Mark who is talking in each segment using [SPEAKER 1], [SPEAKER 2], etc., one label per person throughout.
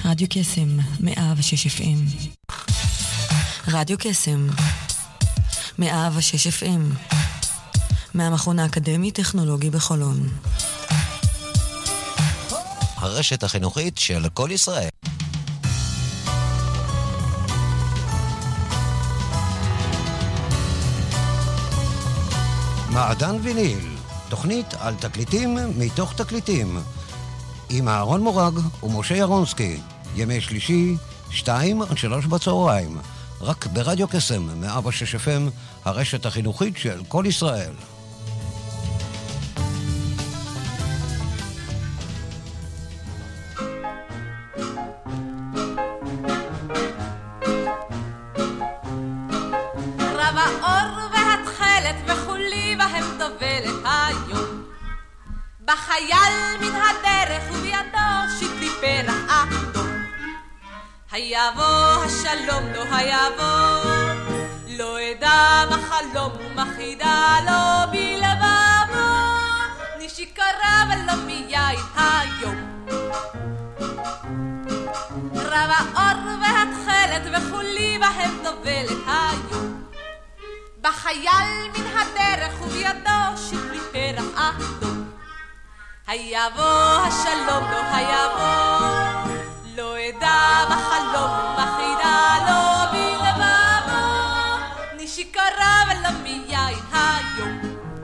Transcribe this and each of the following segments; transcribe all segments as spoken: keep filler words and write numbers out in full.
[SPEAKER 1] רדיו קסם, מאה ושש אף אם. רדיו קסם, מאה ושש אף אם. מהמכון האקדמי-טכנולוגי בחולון.
[SPEAKER 2] הרשת החינוכית של כל ישראל. מעדן ויניל, תוכנית על תקליטים מתוך תקליטים. עם אהרון מורג ומשה ירונסקי, ימי שלישי, שתיים עד שלוש בצהריים, רק ברדיו קסם, מאה ושש אף אם, הרשת החינוכית של כל ישראל.
[SPEAKER 3] רב האור והתחלת וכולי בהם טובלת היום, בחייל מן הדרך ובידו שתלי פרח אדום. היבוא השלום לא היבוא, לא אדע מה חלום ומחידה לא בלבבו, נשיקרה ולא מיין היום. רב האור והתחלת וכולי בהם טובלת היום, בחייל מן הדרך ובידו שתלי פרח אדום. היבוא השלום לא היבוא, לא אדע מה חלום ומחידה לא בלבבו, נשיקרה ולא מיין היום.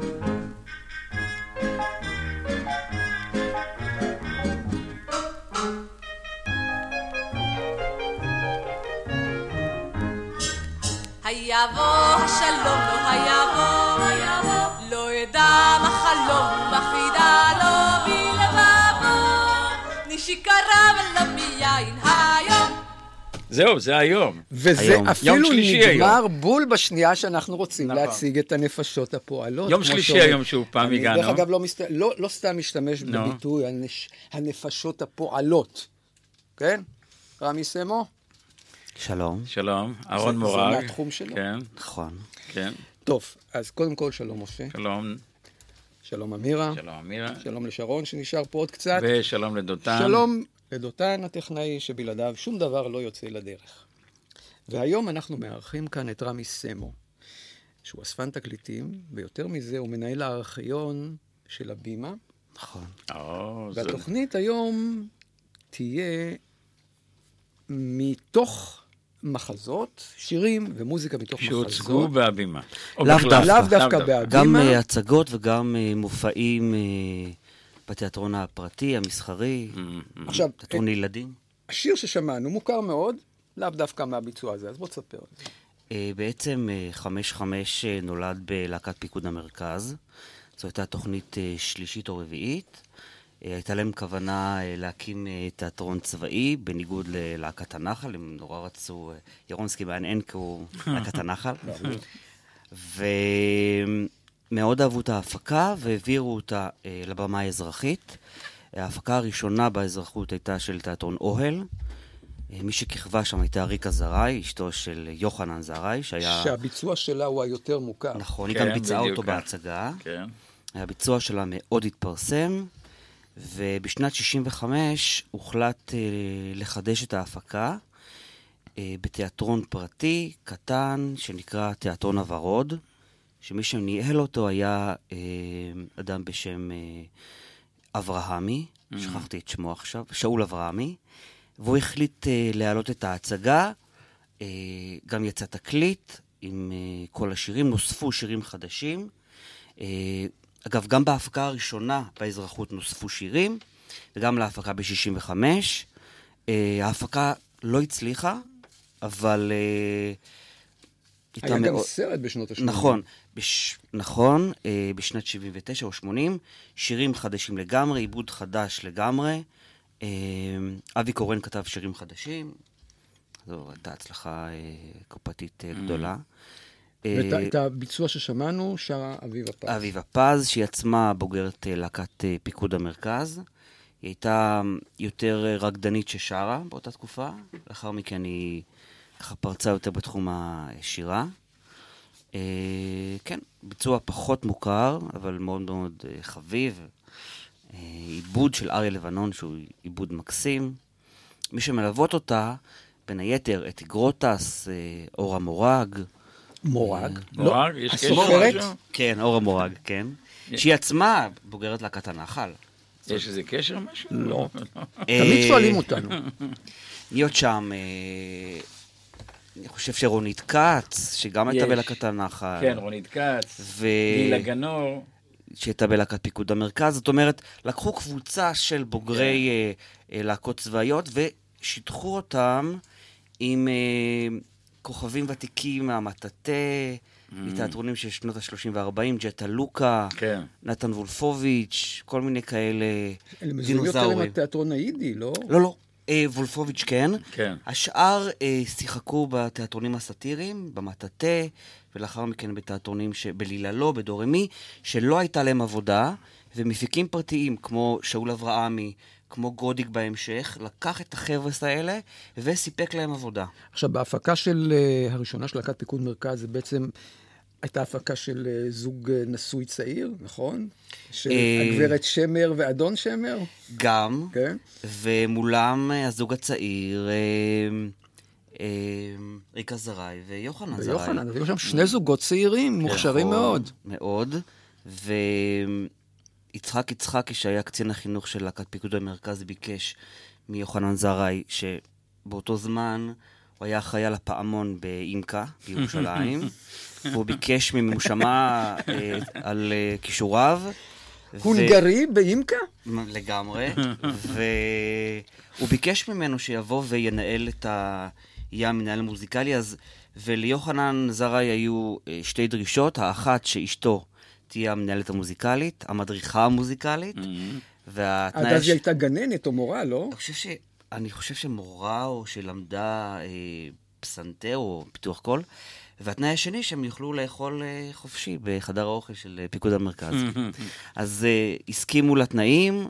[SPEAKER 3] היבוא השלום לא היבוא, לא אדע מה חלום ומחידה לא בלבבו, נשיקרה ולא מיין היום.
[SPEAKER 4] זהו, זה היום.
[SPEAKER 5] וזה
[SPEAKER 4] היום.
[SPEAKER 5] אפילו נגמר
[SPEAKER 4] היום.
[SPEAKER 5] בול בשנייה שאנחנו רוצים
[SPEAKER 4] נכון.
[SPEAKER 5] להציג את הנפשות הפועלות.
[SPEAKER 4] יום שלישי שאומר, היום שהוא פעם
[SPEAKER 5] אני
[SPEAKER 4] הגענו.
[SPEAKER 5] דרך אגב לא, מסת... לא, לא סתם משתמש
[SPEAKER 4] no.
[SPEAKER 5] בביטוי הנש... הנפשות הפועלות. כן? רמי סמו?
[SPEAKER 6] שלום.
[SPEAKER 4] שלום, אהרון
[SPEAKER 5] זה,
[SPEAKER 4] מורג.
[SPEAKER 5] זה מהתחום שלו?
[SPEAKER 4] כן.
[SPEAKER 6] נכון.
[SPEAKER 4] כן.
[SPEAKER 5] טוב, אז קודם כל שלום משה.
[SPEAKER 4] שלום.
[SPEAKER 5] שלום אמירה.
[SPEAKER 4] שלום אמירה.
[SPEAKER 5] שלום לשרון שנשאר פה עוד קצת.
[SPEAKER 4] ושלום לדותן.
[SPEAKER 5] שלום לדותן הטכנאי שבלעדיו שום דבר לא יוצא לדרך. והיום אנחנו מארחים כאן את רמי סמו, שהוא אספן תקליטים, ויותר מזה הוא מנהל הארכיון של הבימה.
[SPEAKER 6] נכון.
[SPEAKER 4] או,
[SPEAKER 5] והתוכנית זה... היום תהיה מתוך מחזות, שירים ומוזיקה מתוך מחזות.
[SPEAKER 4] שהוצגו בהבימה.
[SPEAKER 6] לאו דווקא.
[SPEAKER 5] לאו דווקא בהבימה.
[SPEAKER 6] גם uh, הצגות וגם uh, מופעים uh, בתיאטרון הפרטי, המסחרי,
[SPEAKER 4] Mm-hmm.
[SPEAKER 5] עכשיו,
[SPEAKER 6] תיאטרון ילדים.
[SPEAKER 5] השיר ששמענו מוכר מאוד, לאו דווקא מהביצוע הזה, אז בוא תספר על זה.
[SPEAKER 6] Uh, בעצם uh, חמש חמש uh, נולד בלהקת פיקוד המרכז. זו הייתה תוכנית uh, שלישית או רביעית. Uh, הייתה להם כוונה uh, להקים uh, תיאטרון צבאי, בניגוד ללהקת הנחל. הם נורא רצו, uh, ירונסקי בעין כי הוא להקת הנחל. ומאוד אהבו את ההפקה והעבירו אותה uh, לבמה האזרחית. ההפקה הראשונה באזרחות הייתה של תיאטרון אוהל. מי שכיכבה שם הייתה ריקה זרעי, אשתו של יוחנן זרעי, שהיה...
[SPEAKER 5] שהביצוע שלה הוא היותר מוכר.
[SPEAKER 6] נכון,
[SPEAKER 4] כן,
[SPEAKER 6] היא גם ביצעה אותו
[SPEAKER 4] כך.
[SPEAKER 6] בהצגה.
[SPEAKER 4] כן.
[SPEAKER 6] הביצוע שלה מאוד התפרסם, ובשנת שישים וחמש הוחלט אה, לחדש את ההפקה אה, בתיאטרון פרטי קטן שנקרא תיאטרון הוורוד, שמי שניהל אותו היה אה, אדם בשם אה, אברהמי, mm-hmm. שכחתי את שמו עכשיו, שאול אברהמי, והוא החליט uh, להעלות את ההצגה, uh, גם יצא תקליט עם uh, כל השירים, נוספו שירים חדשים. Uh, אגב, גם בהפקה הראשונה באזרחות נוספו שירים, וגם להפקה ב-שישים וחמש. Uh, ההפקה לא הצליחה, אבל... Uh,
[SPEAKER 5] היה גם מאוד... סרט בשנות ה-שמונים.
[SPEAKER 6] נכון, בש... נכון, uh, בשנת שבעים ותשע או שמונים, שירים חדשים לגמרי, עיבוד חדש לגמרי. אבי קורן כתב שירים חדשים, זו הייתה הצלחה קופתית גדולה.
[SPEAKER 5] ואת הביצוע ששמענו שרה אביבה פז.
[SPEAKER 6] אביבה פז, שהיא עצמה בוגרת להקת פיקוד המרכז. היא הייתה יותר רקדנית ששרה באותה תקופה, לאחר מכן היא ככה פרצה יותר בתחום השירה. כן, ביצוע פחות מוכר, אבל מאוד מאוד חביב. עיבוד של אריה לבנון, שהוא עיבוד מקסים. מי שמלוות אותה, בין היתר, אתי גרוטס, אורה מורג.
[SPEAKER 5] מורג?
[SPEAKER 4] מורג? יש קשר
[SPEAKER 5] הסופרת?
[SPEAKER 4] משהו?
[SPEAKER 6] כן, אורה מורג, כן. שהיא עצמה בוגרת להקת הנחל.
[SPEAKER 4] יש איזה קשר משהו?
[SPEAKER 5] לא. תמיד שואלים אותנו.
[SPEAKER 6] להיות שם, אה, אני חושב שרונית כץ, שגם הייתה
[SPEAKER 4] יש.
[SPEAKER 6] בלהקת הנחל.
[SPEAKER 4] כן, רונית כץ,
[SPEAKER 6] ו...
[SPEAKER 4] גילה גנור.
[SPEAKER 6] שהייתה בלהקת פיקוד המרכז. זאת אומרת, לקחו קבוצה של בוגרי אה, אה, להקות צבאיות ושיתחו אותם עם אה, כוכבים ותיקים מהמטאטה, מתיאטרונים של שנות ה-שלושים וה-ארבעים, ג'טה לוקה,
[SPEAKER 4] כן.
[SPEAKER 6] נתן וולפוביץ', כל מיני כאלה
[SPEAKER 5] אלה מזוהים יותר עם
[SPEAKER 6] דינוזאורים.
[SPEAKER 5] התיאטרון היידי, לא?
[SPEAKER 6] לא, לא. אה, וולפוביץ' כן.
[SPEAKER 4] כן.
[SPEAKER 6] השאר אה, שיחקו בתיאטרונים הסאטיריים, במטאטה, ולאחר מכן בתיאטרונים בליללו, בדורמי, שלא הייתה להם עבודה, ומפיקים פרטיים כמו שאול אברהמי, כמו גודיק בהמשך, לקח את החבר'ס האלה וסיפק להם עבודה.
[SPEAKER 5] עכשיו, בהפקה של uh, הראשונה של להקת פיקוד מרכז, זה בעצם הייתה הפקה של uh, זוג uh, נשוי צעיר, נכון? של
[SPEAKER 6] אה,
[SPEAKER 5] הגברת שמר ואדון שמר?
[SPEAKER 6] גם,
[SPEAKER 5] כן.
[SPEAKER 6] ומולם אה, הזוג הצעיר, אה, אה, ריקה זרעי ויוחנן זרעי.
[SPEAKER 5] ויוחנן, היו שם שני זוגות צעירים, מוכשרים
[SPEAKER 6] נכון,
[SPEAKER 5] מאוד.
[SPEAKER 6] מאוד, ויצחק יצחקי, שהיה קצין החינוך של להקת פיקוד המרכז, ביקש מיוחנן זרעי, שבאותו זמן הוא היה אחראי על הפעמון באימקה, בירושלים, והוא ביקש ממנו שמע אה, על אה, כישוריו.
[SPEAKER 5] הונגרי באימקה?
[SPEAKER 6] לגמרי, והוא ביקש ממנו שיבוא וינהל את ה... יהיה המנהל המוזיקלי, אז וליוחנן זרעי היו אה, שתי דרישות, האחת שאשתו תהיה המנהלת המוזיקלית, המדריכה המוזיקלית, והתנאי...
[SPEAKER 5] עד אז היא הייתה גננת או מורה, לא?
[SPEAKER 6] אני חושב, ש... אני חושב שמורה או שלמדה אה, פסנתר או פיתוח קול, והתנאי השני שהם יוכלו לאכול אה, חופשי בחדר האוכל של אה, פיקוד המרכז. אז אה, הסכימו לתנאים,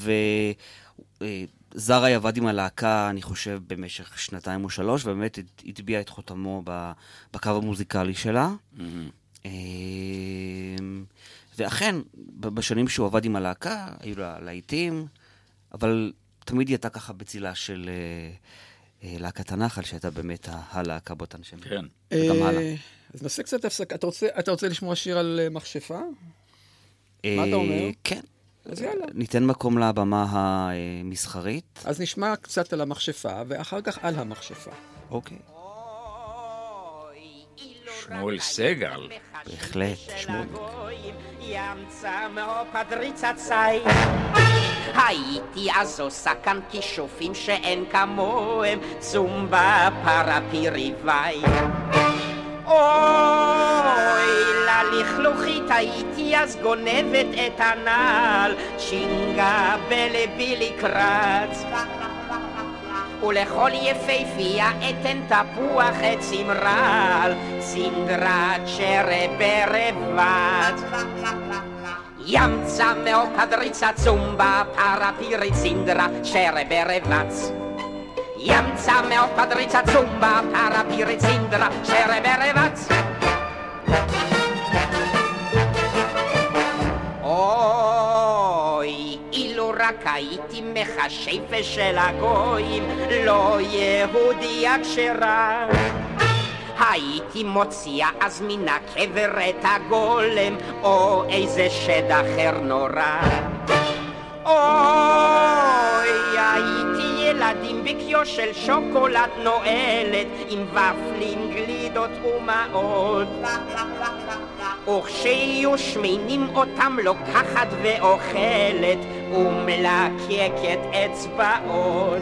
[SPEAKER 6] וזרעי עבד עם הלהקה, אני חושב, במשך שנתיים או שלוש, ובאמת הטביע את חותמו בקו המוזיקלי שלה. אה, ואכן, בשנים שהוא עבד עם הלהקה, היו לה להיטים, אבל תמיד היא הייתה ככה בצילה של אה, אה, להקת הנחל, שהייתה באמת הלהקה באותן שנים.
[SPEAKER 4] כן.
[SPEAKER 6] וגם הלאה.
[SPEAKER 5] אה, אז נעשה קצת הפסקה. אתה רוצה, אתה רוצה לשמוע שיר על אה, מכשפה? מה אתה אומר?
[SPEAKER 6] כן.
[SPEAKER 5] אז יאללה.
[SPEAKER 6] ניתן מקום לבמה המסחרית.
[SPEAKER 5] אז נשמע קצת על המכשפה, ואחר כך על המכשפה.
[SPEAKER 6] אוקיי.
[SPEAKER 4] שמואל סגל.
[SPEAKER 6] בהחלט, שמואל.
[SPEAKER 7] הייתי אז עושה כאן כישופים שאין כמוהם, צומבה פרפירי וואי. אוי, ללכלוכית הייתי אז גונבת את הנעל, שינגה בלבי לקרץ. ולכל יפהפייה אתן תפוח את צמרל, צינדרת שרברבת. ימצא מאו פדריצה צומבה פרפירי צינדרה שרברבץ. ימצא מאו פדריצה צומבה פרפירי צינדרה שרברבץ. אוי, אילו רק הייתי מחשפה של הגויים, לא יהודיה כשרה. הייתי מוציאה אז מן הקבר את הגולם, או איזה שד אחר נורא. אוי, הייתי ילדים בקיו של שוקולד נועלת, עם ופלים, גלידות ומעות. וכשיהיו שמינים אותם לוקחת ואוכלת, ומלקקת אצבעות.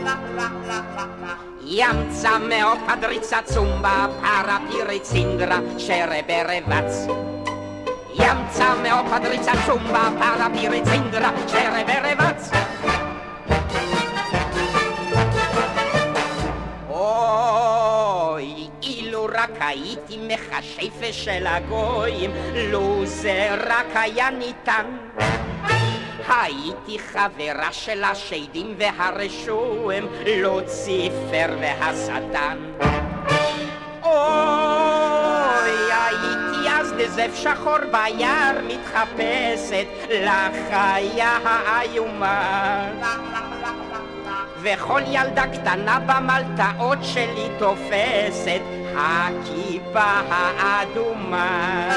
[SPEAKER 7] ימצא מאו פדריצה צומבה פרפירי צינדרה שרברבץ. ימצא מאו פדריצה צומבה פרפירי צינדרה שרברבץ. אוי, אילו רק הייתי מחשפה של הגויים, לו זה רק היה ניתן. הייתי חברה של השדים והרשועים, לוציפר והשטן. אוי, הייתי אז דזב שחור ביער מתחפשת לחיה האיומה. וכל ילדה קטנה במלטעות שלי תופסת הכיפה האדומה.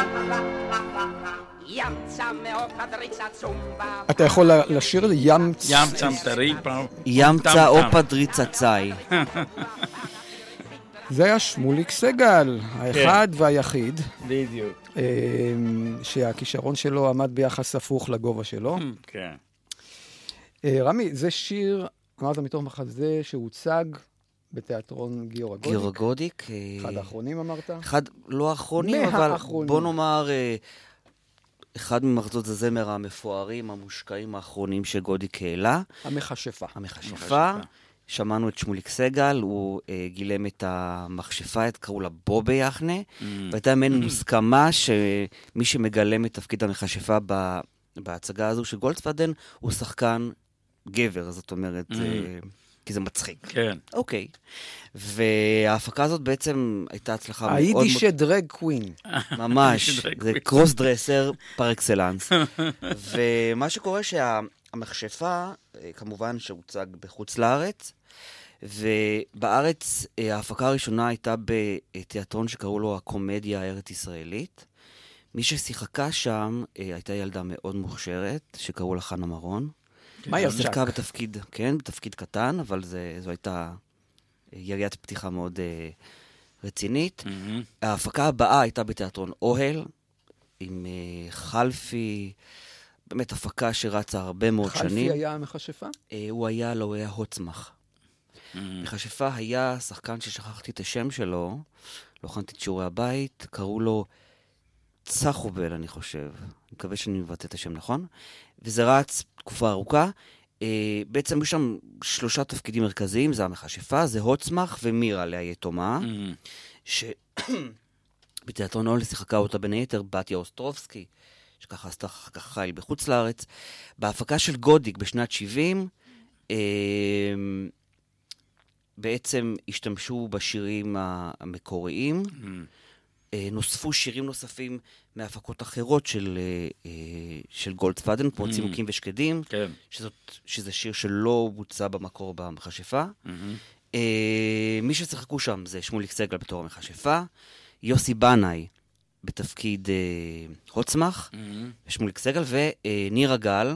[SPEAKER 7] ימצא מאופדריצה צומבה.
[SPEAKER 5] אתה יכול לשיר לי ימצא?
[SPEAKER 4] ימצא מטריפה.
[SPEAKER 6] ימצא אופדריצה צאי.
[SPEAKER 5] זה היה שמוליק סגל, האחד והיחיד.
[SPEAKER 4] בדיוק.
[SPEAKER 5] שהכישרון שלו עמד ביחס הפוך לגובה שלו.
[SPEAKER 4] כן.
[SPEAKER 5] רמי, זה שיר, אמרת מתוך מחזה שהוצג בתיאטרון גיורא גודיק.
[SPEAKER 6] גיורא גודיק.
[SPEAKER 5] אחד האחרונים אמרת?
[SPEAKER 6] אחד, לא האחרונים, אבל בוא נאמר, אחד ממחזות הזמר המפוארים, המושקעים האחרונים שגודיק העלה.
[SPEAKER 5] המכשפה.
[SPEAKER 6] המכשפה. שמענו את שמוליק סגל, הוא אה, גילם את המכשפה, את קראו לה בובה יחנה, mm. והייתה מעין מוסכמה שמי שמגלם את תפקיד המכשפה ב, בהצגה הזו של גולדסוודן, הוא שחקן גבר, זאת אומרת, mm. אה, כי זה מצחיק.
[SPEAKER 4] כן.
[SPEAKER 6] אוקיי. וההפקה הזאת בעצם הייתה הצלחה מאוד...
[SPEAKER 5] היידישה דרג קווין.
[SPEAKER 6] ממש, זה קרוס דרסר פר אקסלנס. ומה שקורה שה... המכשפה, כמובן שהוצג בחוץ לארץ, ובארץ ההפקה הראשונה הייתה בתיאטרון שקראו לו הקומדיה הארץ-ישראלית. מי ששיחקה שם הייתה ילדה מאוד מוכשרת, שקראו לה חנה מרון.
[SPEAKER 5] מה היא
[SPEAKER 6] שיחקה בתפקיד, כן, בתפקיד קטן, אבל זה, זו הייתה יריית פתיחה מאוד uh, רצינית. Mm-hmm. ההפקה הבאה הייתה בתיאטרון אוהל, עם uh, חלפי, באמת הפקה שרצה הרבה מאוד
[SPEAKER 5] חלפי
[SPEAKER 6] שנים.
[SPEAKER 5] חלפי היה המכשפה?
[SPEAKER 6] Uh, הוא היה, לא, הוא היה הוצמח. Mm-hmm. מכשפה היה שחקן ששכחתי את השם שלו, לא הכנתי את שיעורי הבית, קראו לו צחובל, אני חושב. אני מקווה שאני מבטא את השם נכון. וזה רץ תקופה ארוכה. Uh, בעצם יש שם שלושה תפקידים מרכזיים, זה המכשפה, זה הוצמח ומירה עליה יתומה, mm-hmm. שבתיאטרון אוהל שיחקה אותה בין היתר, בתיה אוסטרובסקי, שככה עשתה ככה חייל בחוץ לארץ. בהפקה של גודיק בשנת שבעים, uh, בעצם השתמשו בשירים המקוריים, mm-hmm. נוספו שירים נוספים מהפקות אחרות של, של גולדסוודן, כמו mm. צימוקים ושקדים, כן. שזאת, שזה שיר שלא בוצע במקור במכשפה. Mm-hmm. מי ששיחקו שם זה שמוליק סגל בתור המכשפה, יוסי בנאי בתפקיד הוצמח, mm-hmm. ושמוליק סגל, ונירה גל,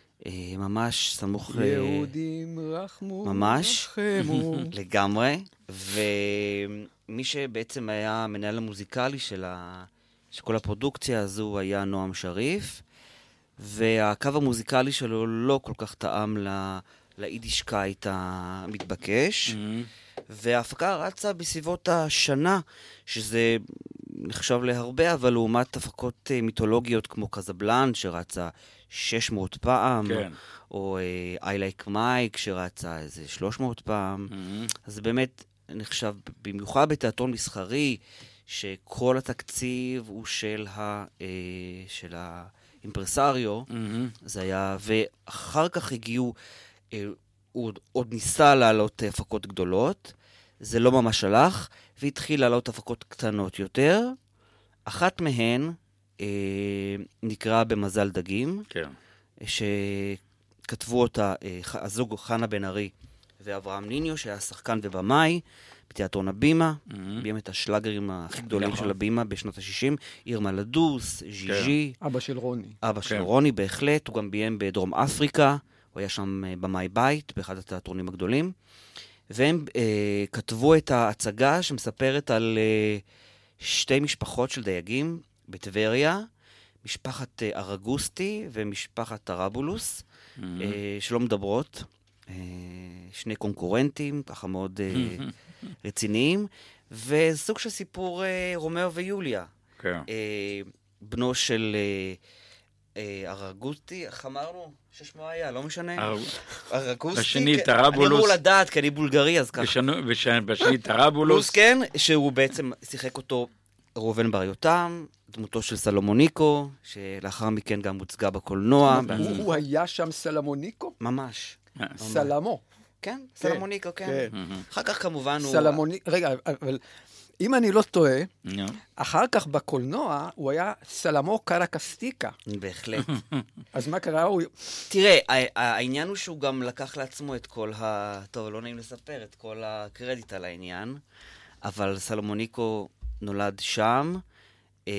[SPEAKER 6] ממש סמוך...
[SPEAKER 5] יהודים רחמו,
[SPEAKER 6] ממש,
[SPEAKER 5] רחמו.
[SPEAKER 6] לגמרי, ו... מי שבעצם היה המנהל המוזיקלי של, ה... של כל הפרודוקציה הזו היה נועם שריף, והקו המוזיקלי שלו לא כל כך טעם ל... לאידישקייט המתבקש, mm-hmm. וההפקה רצה בסביבות השנה, שזה נחשב להרבה, אבל לעומת הפקות מיתולוגיות כמו קזבלן, שרצה שש מאות פעם, כן. או I Like Mike, שרצה איזה שלוש מאות פעם, mm-hmm. אז באמת... נחשב במיוחד בתיאטרון מסחרי, שכל התקציב הוא של, ה, אה, של האימפרסריו, mm-hmm. זה היה, ואחר כך הגיעו, אה, הוא עוד ניסה לעלות הפקות גדולות, זה לא ממש הלך, והתחיל לעלות הפקות קטנות יותר. אחת מהן אה, נקרא במזל דגים, כן. שכתבו אותה אה, הזוג חנה בן ארי, ואברהם ניניו, שהיה שחקן ובמאי, בתיאטרון הבימה, mm-hmm. ביים את השלאגרים הכי גדולים של הבימה בשנות ה-שישים, אירמה לדוס, ז'יז'י.
[SPEAKER 5] אבא של רוני.
[SPEAKER 6] אבא של רוני, בהחלט. הוא גם ביים בדרום אפריקה, הוא היה שם במאי בית, באחד התיאטרונים הגדולים. והם אה, כתבו את ההצגה שמספרת על אה, שתי משפחות של דייגים בטבריה, משפחת אה, ארגוסטי ומשפחת טרבולוס, mm-hmm. אה, שלא מדברות. שני קונקורנטים, ככה מאוד רציניים, וסוג של סיפור רומאו ויוליה. בנו של ארגוסטי, איך אמרנו? ששמו היה, לא משנה. ארגוסטי.
[SPEAKER 4] בשני טרבולוס.
[SPEAKER 6] אני אמור לדעת, כי אני בולגרי, אז ככה.
[SPEAKER 4] בשני טרבולוס.
[SPEAKER 6] כן, שהוא בעצם שיחק אותו ראובן בר יותם, דמותו של סלומוניקו, שלאחר מכן גם הוצגה בקולנוע.
[SPEAKER 5] הוא היה שם סלומוניקו?
[SPEAKER 6] ממש.
[SPEAKER 5] סלמו.
[SPEAKER 6] כן, סלומוניקו, כן. אחר כך כמובן הוא...
[SPEAKER 5] סלמוניקו, רגע, אבל אם אני לא טועה,
[SPEAKER 4] נו.
[SPEAKER 5] אחר כך בקולנוע הוא היה סלמו קרקסטיקה.
[SPEAKER 6] בהחלט.
[SPEAKER 5] אז מה קרה? הוא...
[SPEAKER 6] תראה, ה- העניין הוא שהוא גם לקח לעצמו את כל ה... טוב, לא נעים לספר את כל הקרדיט על העניין, אבל סלומוניקו נולד שם, אה,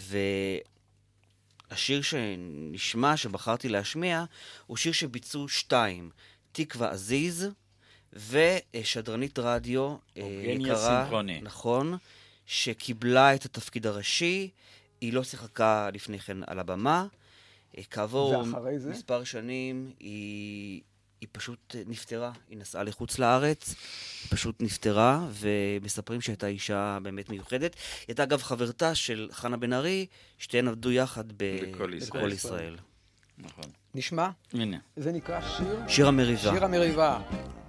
[SPEAKER 6] והשיר שנשמע, שבחרתי להשמיע, הוא שיר שביצעו שתיים, תקווה עזיז, ושדרנית רדיו
[SPEAKER 4] אוגניה
[SPEAKER 6] יקרה,
[SPEAKER 4] שמחוני.
[SPEAKER 6] נכון, שקיבלה את התפקיד הראשי, היא לא שיחקה לפני כן על הבמה, כעבור
[SPEAKER 5] ואחרי זה?
[SPEAKER 6] מספר שנים היא, היא פשוט נפטרה, היא נסעה לחוץ לארץ, היא פשוט נפטרה, ומספרים שהייתה אישה באמת מיוחדת. היא הייתה אגב חברתה של חנה בן ארי, שתיהן עבדו יחד ב-
[SPEAKER 4] בכל ישראל.
[SPEAKER 6] בכל ישראל.
[SPEAKER 4] נכון.
[SPEAKER 5] נשמע?
[SPEAKER 4] הנה.
[SPEAKER 5] זה נקרא שיר?
[SPEAKER 6] שיר המריבה.
[SPEAKER 5] שיר המריבה.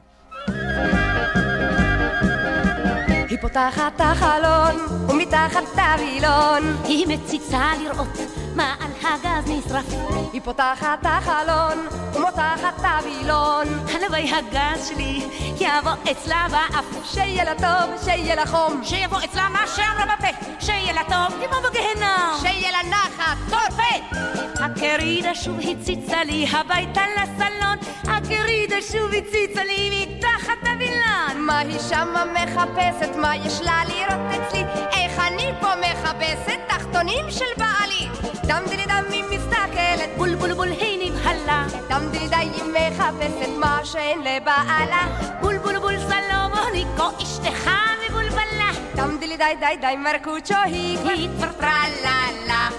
[SPEAKER 8] היא פותחת את החלון, ומתחת הווילון
[SPEAKER 9] היא מציצה לראות מה על הגז נשרף.
[SPEAKER 8] היא פותחת את החלון, ומותחת את הווילון
[SPEAKER 9] הלוואי הגז שלי יבוא אצלה באף.
[SPEAKER 8] שיהיה לה טוב, שיהיה לה חום,
[SPEAKER 9] שיבוא אצלה מה שאמרה בפה. שיהיה לה טוב, יבוא בגהנום.
[SPEAKER 8] שיהיה לה נחת, טורפה.
[SPEAKER 9] הקרידה שוב הציצה לי הביתה לסלון. הקרידה שוב הציצה לי מתחת הווילון.
[SPEAKER 8] מה היא שמה מחפשת, מה יש לה לראות אצלי? איך אני פה מחפשת תחתונים של בעלי? דם דילי דם היא מסתכלת,
[SPEAKER 9] בול בול בול היא נבהלה.
[SPEAKER 8] דם דילי די היא מחפשת מה שאין לבעלה.
[SPEAKER 9] בול בול בול סלומוניקו אשתך מבולבלה.
[SPEAKER 8] דם דילי די די די מרקוצ'ו היא
[SPEAKER 9] היא כבר טרללה.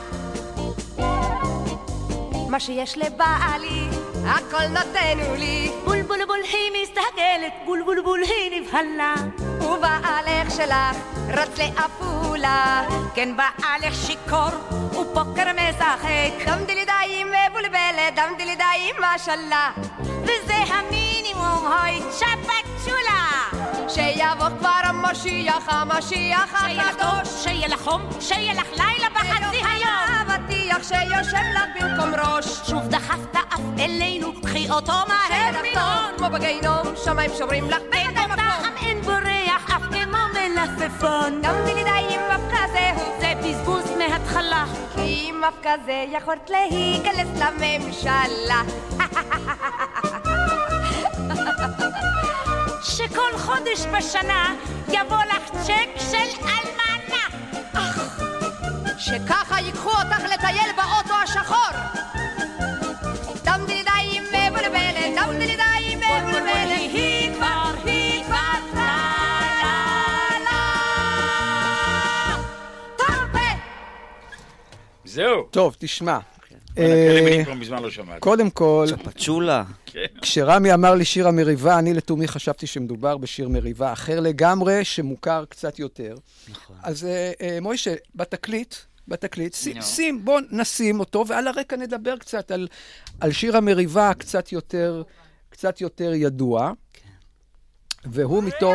[SPEAKER 8] מה שיש לבעלי הכל נותנו לי.
[SPEAKER 9] בול בול בול היא מסתכלת, בול בול בול היא נבהלה.
[SPEAKER 8] ובעלך שלך רץ לעפולה,
[SPEAKER 9] כן בעלך שיקור ופוקר משחק.
[SPEAKER 8] דם דילי די היא מבולבלת, דם דילי די היא משלה.
[SPEAKER 9] וזה המינימום, הוי צ'פצ'ולה.
[SPEAKER 8] שיבוא כבר המשיח, המשיח
[SPEAKER 9] שיהיה לך
[SPEAKER 8] הקדוש.
[SPEAKER 9] טוב, שיהיה לך חום, שיהיה לך לילה בחצי היום.
[SPEAKER 8] אבטיח שיושב לך במקום ראש.
[SPEAKER 9] שוב דחפת אף אלינו, קחי אותו מהר
[SPEAKER 8] שטח
[SPEAKER 9] מינון.
[SPEAKER 8] טוב כמו בגיהנום, שמיים שומרים לך
[SPEAKER 9] אין
[SPEAKER 8] בינתיים
[SPEAKER 9] בו טעם,
[SPEAKER 8] מקום.
[SPEAKER 9] אין בו ריח, אף כמו מלפפון.
[SPEAKER 8] דם דילי די עם מפקה זהו,
[SPEAKER 9] זה בזבוז מההתחלה.
[SPEAKER 8] כי עם מפקה זה יכולת להיכנס לממשלה.
[SPEAKER 9] שכל חודש בשנה יבוא לך צ'ק של אלמנה.
[SPEAKER 8] אך, שככה ייקחו אותך לטייל באוטו השחור. דם דילי די עם מבולבלת, דם דילי די עם מבולבלת.
[SPEAKER 9] היא כבר, היא כבר טרללה.
[SPEAKER 8] טרפה!
[SPEAKER 4] זהו.
[SPEAKER 5] טוב, תשמע.
[SPEAKER 4] כאלה
[SPEAKER 5] אה,
[SPEAKER 4] מילים כבר מזמן לא שמעתי.
[SPEAKER 5] קודם כל,
[SPEAKER 6] צ'פצ'ולה.
[SPEAKER 5] כשרמי אמר לי שיר המריבה, אני לתומי חשבתי שמדובר בשיר מריבה אחר לגמרי, שמוכר קצת יותר.
[SPEAKER 6] נכון.
[SPEAKER 5] אז אה, אה, מוישה, בתקליט, בתקליט, שים,
[SPEAKER 4] נו.
[SPEAKER 5] שים, בוא נשים אותו, ועל הרקע נדבר קצת על, על שיר המריבה קצת יותר, קצת יותר ידוע. והוא מתוך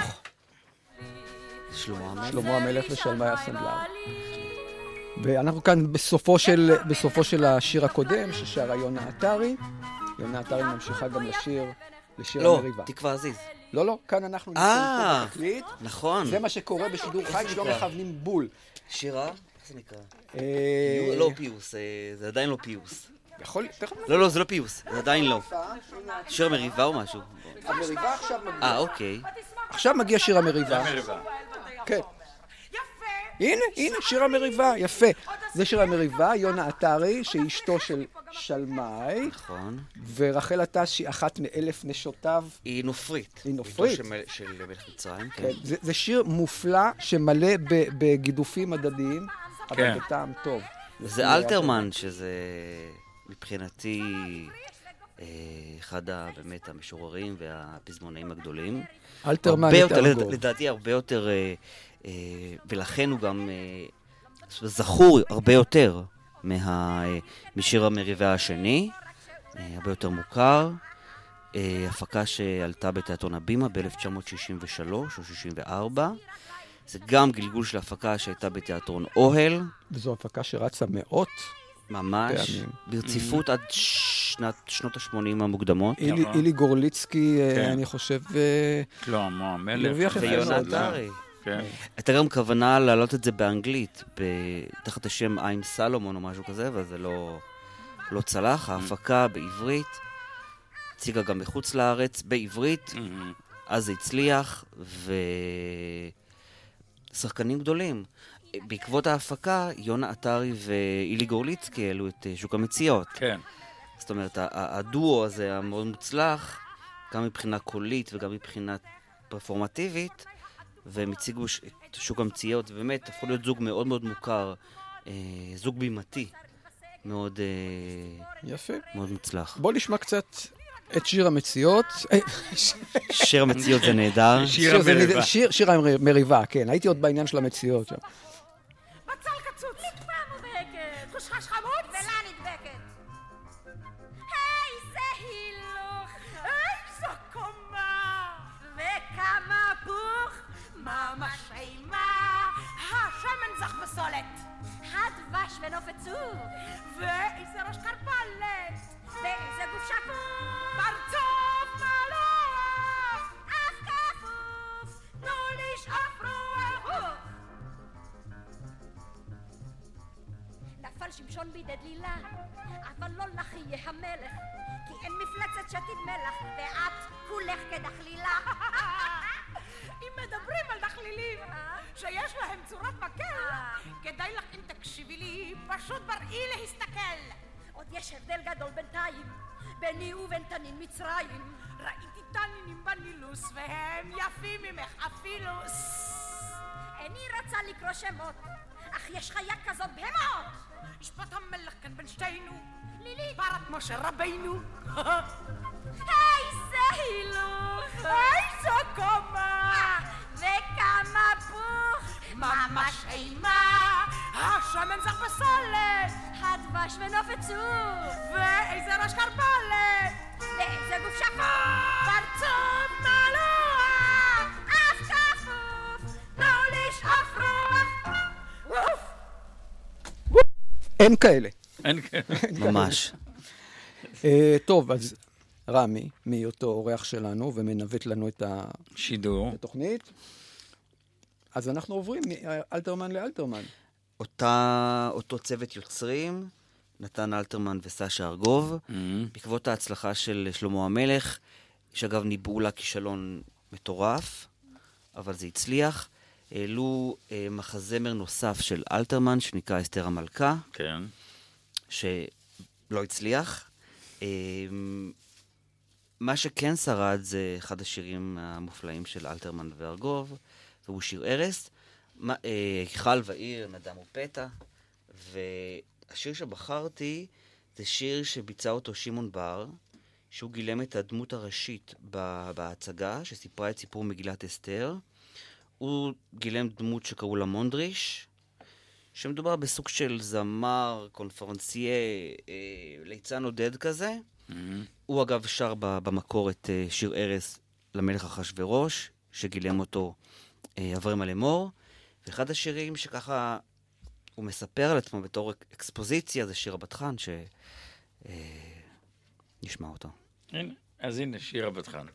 [SPEAKER 6] שלמה המלך.
[SPEAKER 5] שלמה המלך ושלמאי הסנדלר. ואנחנו כאן בסופו של, בסופו של השיר הקודם, ששרה יונה עטרי. יונה עטרי ממשיכה גם לשיר, לשיר
[SPEAKER 6] לא,
[SPEAKER 5] המריבה.
[SPEAKER 6] תקווה עזיז.
[SPEAKER 5] לא, לא, כאן אנחנו
[SPEAKER 6] אה,
[SPEAKER 5] נמצאים פה בתקליט.
[SPEAKER 6] נכון.
[SPEAKER 5] זה מה שקורה בשידור חי, שלא מכוונים בול.
[SPEAKER 6] שירה? איך זה נקרא?
[SPEAKER 5] אה,
[SPEAKER 6] לא פיוס, אה, זה עדיין לא פיוס.
[SPEAKER 5] יכול, תכף
[SPEAKER 6] לא, לא, זה לא פיוס, זה עדיין לא. שיר מריבה או משהו?
[SPEAKER 5] המריבה עכשיו מגיע.
[SPEAKER 6] אה, אוקיי.
[SPEAKER 5] עכשיו מגיע שיר המריבה.
[SPEAKER 4] מריבה.
[SPEAKER 5] כן. הנה, הנה, שיר המריבה, יפה. זה שיר המריבה, יונה עטרי, שהיא אשתו של שלמאי,
[SPEAKER 6] נכון.
[SPEAKER 5] ורחל עטש, שהיא אחת מאלף נשותיו.
[SPEAKER 6] היא נופרית.
[SPEAKER 5] היא נופרית.
[SPEAKER 6] אשתו של- של מלך מצרים, כן.
[SPEAKER 5] כן, זה, זה שיר מופלא שמלא ב, בגידופים הדדיים, אבל
[SPEAKER 4] כן.
[SPEAKER 5] בטעם טוב.
[SPEAKER 6] זה אלתרמן, שזה מבחינתי אה, אחד ה- באמת המשוררים והפזמונאים הגדולים.
[SPEAKER 5] אלתרמן
[SPEAKER 6] הרבה יותר,
[SPEAKER 5] יותר
[SPEAKER 6] לדעתי הרבה יותר, אה, אה, ולכן הוא גם אה, זכור הרבה יותר מה, אה, משיר המריבה השני, אה, הרבה יותר מוכר. אה, הפקה שעלתה בתיאטרון הבימה ב-אלף תשע מאות שישים ושלוש או שישים וארבע. זה גם גלגול של הפקה שהייתה בתיאטרון אוהל,
[SPEAKER 5] וזו הפקה שרצה מאות.
[SPEAKER 6] ממש,
[SPEAKER 5] פעמים.
[SPEAKER 6] ברציפות עד שנת, שנות ה-שמונים המוקדמות.
[SPEAKER 5] אילי,
[SPEAKER 4] נכון.
[SPEAKER 5] אילי גורליצקי, אה,
[SPEAKER 4] כן.
[SPEAKER 5] אני חושב, אה,
[SPEAKER 4] שלמה המלך.
[SPEAKER 5] הרוויח יפה
[SPEAKER 6] ויונה
[SPEAKER 5] מאוד.
[SPEAKER 6] עטרי.
[SPEAKER 4] כן.
[SPEAKER 6] הייתה גם כוונה להעלות את זה באנגלית, תחת השם I'm סלומון או משהו כזה, אבל זה לא, לא צלח. ההפקה בעברית, הציגה גם מחוץ לארץ, בעברית, אז זה הצליח, ושחקנים גדולים. בעקבות ההפקה, יונה עטרי ואילי גורליצקי העלו את שוק המציאות.
[SPEAKER 4] כן.
[SPEAKER 6] זאת אומרת, הדואו הזה היה מאוד מוצלח, גם מבחינה קולית וגם מבחינה פרפורמטיבית, והם הציגו את שוק המציאות, ובאמת הפכו להיות זוג מאוד מאוד מוכר, אה, זוג בימתי, מאוד, אה,
[SPEAKER 5] יפה.
[SPEAKER 6] מאוד מוצלח.
[SPEAKER 5] בוא נשמע קצת את שיר המציאות.
[SPEAKER 6] שיר המציאות זה נהדר.
[SPEAKER 4] שיר המריבה.
[SPEAKER 5] שיר, שיר המריבה, כן. הייתי עוד בעניין של המציאות שם.
[SPEAKER 8] בצל קצוץ. נקפה מובהקת. חושחש חמוד ולה נדבקת. איזה הילוך. איזו קומה. וכמה פוך. ממש אימה. השמן זך בסולת. הדבש ונופת צור. ואיזה ראש קרפלת. ואיזה גוף שקוף. פרצוף מלוך. אף כפוף. תנו לשאוף רוח. נפל שמשון בידי דלילה, אבל לא לך יהיה המלך, כי אין מפלצת שתיד מלח, ואת כולך כדחלילה. אם מדברים על דחלילים, שיש להם צורת מקל, כדאי לך אם תקשיבי לי, פשוט בראי להסתכל. עוד יש הבדל גדול בינתיים, ביני ובין תנין מצרים. ראיתי תנינים בנילוס, והם יפים ממך אפילו. איני רוצה לקרוא שמות, אך יש חיה כזאת בהמות. ישפוט המלך כאן בין שתינו, לילית פרת משה רבינו. איזה הילוך, איזו קומה, וכמה פוך, ממש אימה. השמן זך בסולת, הדבש ונופת צור, ואיזה ראש קרפלת, ואיזה גוף שקוף, פרצוף מלוח, אף כפוף, תנו לשאוף רוח. ווף!
[SPEAKER 5] אין כאלה.
[SPEAKER 4] אין כאלה.
[SPEAKER 6] ממש.
[SPEAKER 5] טוב, אז רמי, מהיותו אורח שלנו ומנווט לנו את
[SPEAKER 4] שידור.
[SPEAKER 5] התוכנית, אז אנחנו עוברים מאלתרמן לאלתרמן.
[SPEAKER 6] אותה, אותו צוות יוצרים, נתן אלתרמן וסשה ארגוב, mm-hmm. בעקבות ההצלחה של שלמה המלך, שאגב ניבאו לה כישלון מטורף, אבל זה הצליח. העלו אה, מחזמר נוסף של אלתרמן, שנקרא אסתר המלכה,
[SPEAKER 4] כן.
[SPEAKER 6] שלא הצליח. אה, מה שכן שרד זה אחד השירים המופלאים של אלתרמן וארגוב, והוא שיר ערש, חל ועיר, נדם ופתע, והשיר שבחרתי זה שיר שביצע אותו שמעון בר, שהוא גילם את הדמות הראשית בהצגה, שסיפרה את סיפור מגילת אסתר. הוא גילם דמות שקראו לה מונדריש, שמדובר בסוג של זמר, קונפרנסייה, אה, ליצן עודד כזה. Mm-hmm. הוא אגב שר במקור את אה, שיר ערש למלך אחשוורוש, שגילם אותו אה, אברהם אלמור. ואחד השירים שככה הוא מספר על עצמו בתור אקספוזיציה, זה שיר הבת חן, שנשמע אותו.
[SPEAKER 4] הנה, אז הנה, שיר הבת חן.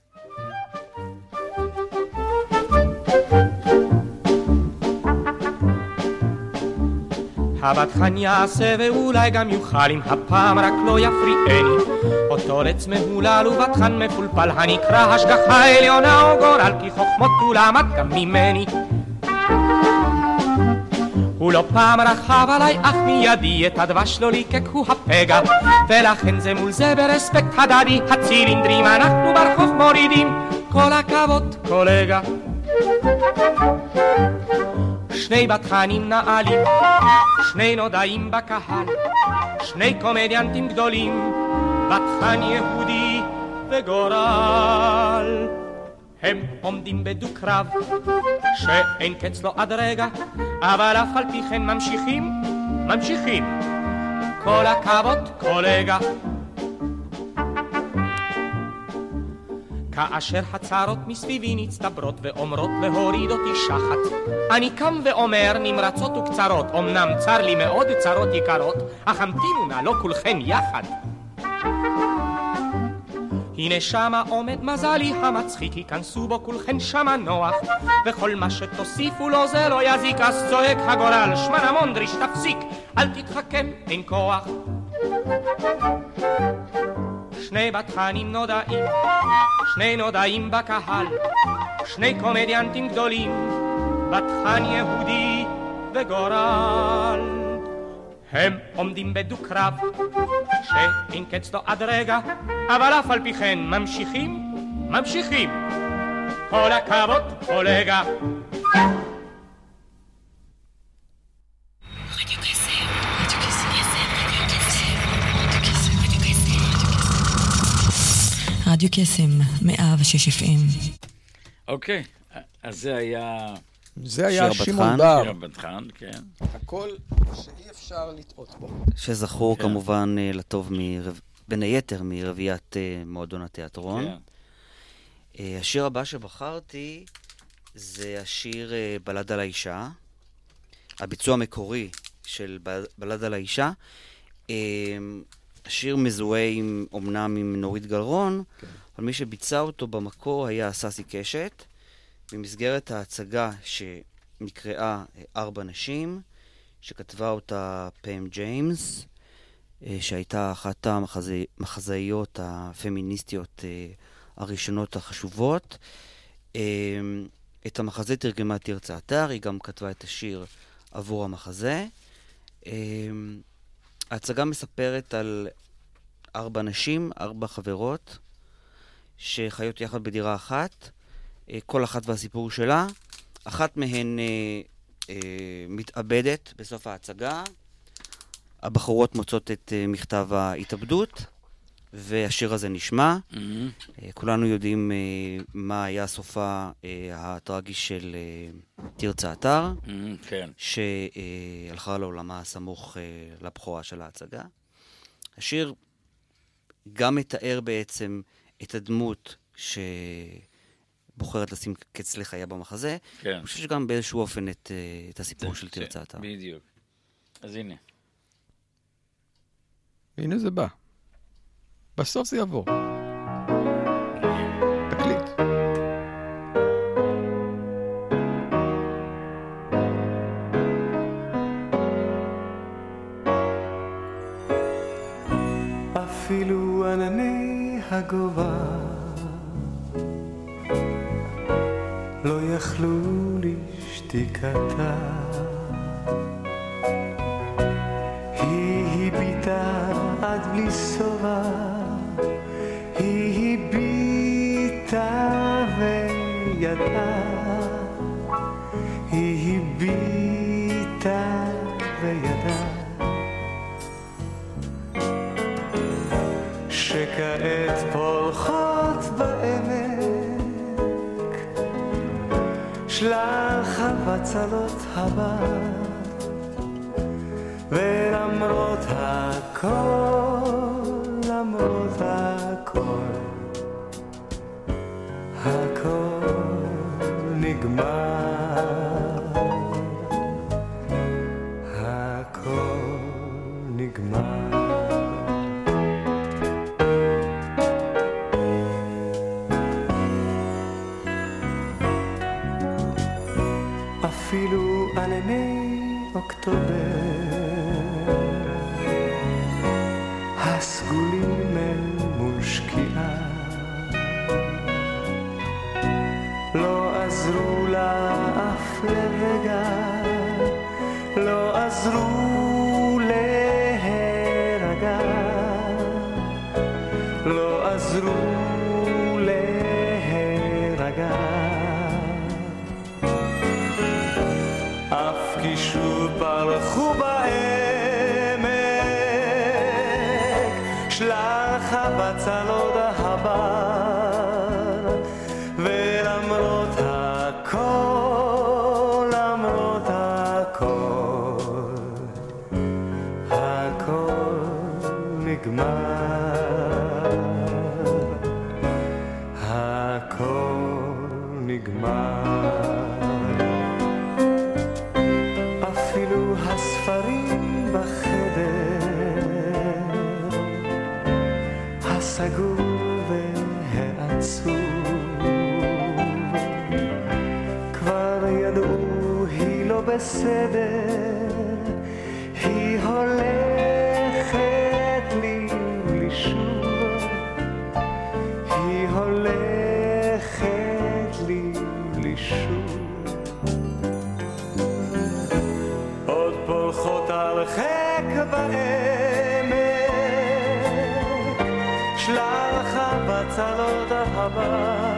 [SPEAKER 10] הבת חן יעשה ואולי גם יוכל, אם הפעם רק לא יפריעני. אותו רץ מהולל ובת חן מפולפל, הנקרא השגחה עליונה או גורל, כי חוכמות ולמד גם ממני. הוא לא פעם רחב עליי, אך מידי את הדבש לא ליקק הוא הפגע, ולכן זה מול זה ברספקט הדדי, הצילינדרים אנחנו ברחוב מורידים, כל הכבוד קולגה. שני בת חנים נעלים, שני נודעים בקהל, שני קומדיאנטים גדולים, בת חן יהודי וגורל. הם עומדים בדו קרב, שאין קץ לו עד רגע, אבל אף על פי כן ממשיכים, ממשיכים, כל הכבוד קולגה. כאשר הצערות מסביבי נצטברות ואומרות להוריד אותי שחת, אני קם ואומר נמרצות וקצרות, אמנם צר לי מאוד צרות יקרות, אך המתינו נא לא כולכן יחד. הנה שמה עומד מזלי המצחיק, ייכנסו בו כולכן שמה נוח, וכל מה שתוסיפו לו זה לא יזיק, אז צועק הגורל, שמנה מונדריש תפסיק, אל תתחכם, אין כוח. שני בתחנים נודעים, שני נודעים בקהל, שני קומדיאנטים גדולים, בתחן יהודי וגורל. הם עומדים בדו-קרב, שאין קץ לו עד רגע, אבל אף על פי כן ממשיכים, ממשיכים. כל הכבוד, קולגה.
[SPEAKER 1] רדיו קסם, מאה ושש אף אם.
[SPEAKER 4] אוקיי, אז זה היה...
[SPEAKER 5] זה היה שמעון בר.
[SPEAKER 4] שיר הבטחן, כן.
[SPEAKER 5] הכל שאי אפשר לטעות בו.
[SPEAKER 6] שזכור כמובן לטוב בין היתר מרביית מועדון התיאטרון. השיר הבא שבחרתי זה השיר בלד על האישה. הביצוע המקורי של בלד על האישה. השיר מזוהה עם, אומנם עם נורית גלרון, אבל מי שביצע אותו במקור היה ססי קשת. במסגרת ההצגה שנקראה ארבע נשים, שכתבה אותה פם ג'יימס, שהייתה אחת המחזאיות הפמיניסטיות הראשונות החשובות. את המחזה תרגמה תרצה אתר, היא גם כתבה את השיר עבור המחזה. ההצגה מספרת על ארבע נשים, ארבע חברות, שחיות יחד בדירה אחת, כל אחת והסיפור שלה. אחת מהן אה, אה, מתאבדת בסוף ההצגה. הבחורות מוצאות את אה, מכתב ההתאבדות, והשיר הזה נשמע. Mm-hmm. אה, כולנו יודעים אה, מה היה סופה אה, הטרגי של אה, תרצה אתר,
[SPEAKER 4] mm-hmm, כן.
[SPEAKER 6] שהלכה אה, לעולמה סמוך אה, לבחורה של ההצגה. השיר גם מתאר בעצם את הדמות ש... בוחרת לשים קץ לחייה במחזה.
[SPEAKER 4] כן.
[SPEAKER 6] אני חושב שגם באיזשהו אופן את, את הסיפור של תרצה אתר.
[SPEAKER 4] בדיוק. אז הנה.
[SPEAKER 5] הנה זה בא. בסוף זה יעבור. תקליט.
[SPEAKER 11] אפילו ענני הגובה לא יכלו לשתיקתה, היא הביטה עד בלי סובה, היא הביטה וידעה, היא הביטה וידעה, שכעת פורחות בעמק שלח הבצלות הבא, ולמרות הכל, למרות הכל, הכל נגמר, הכל נגמר. אפילו ענני אוקטובר הסגולים אל מול שקיעה לא עזרו לה אף לרגע, לא עזרו להירגע, לא עזרו להירגע, אף כשוב פרחו בעמק שלח הבצלות הבר, ולמרות הכל, למרות הכל, הכל נגמר, הכל נגמר. אפילו הספרים בחדר הסגור בסדר, היא הולכת לי בלי שוב, היא הולכת לי בלי שוב. עוד פולחות הרחק בעמק, שלל חבצלות אהבה,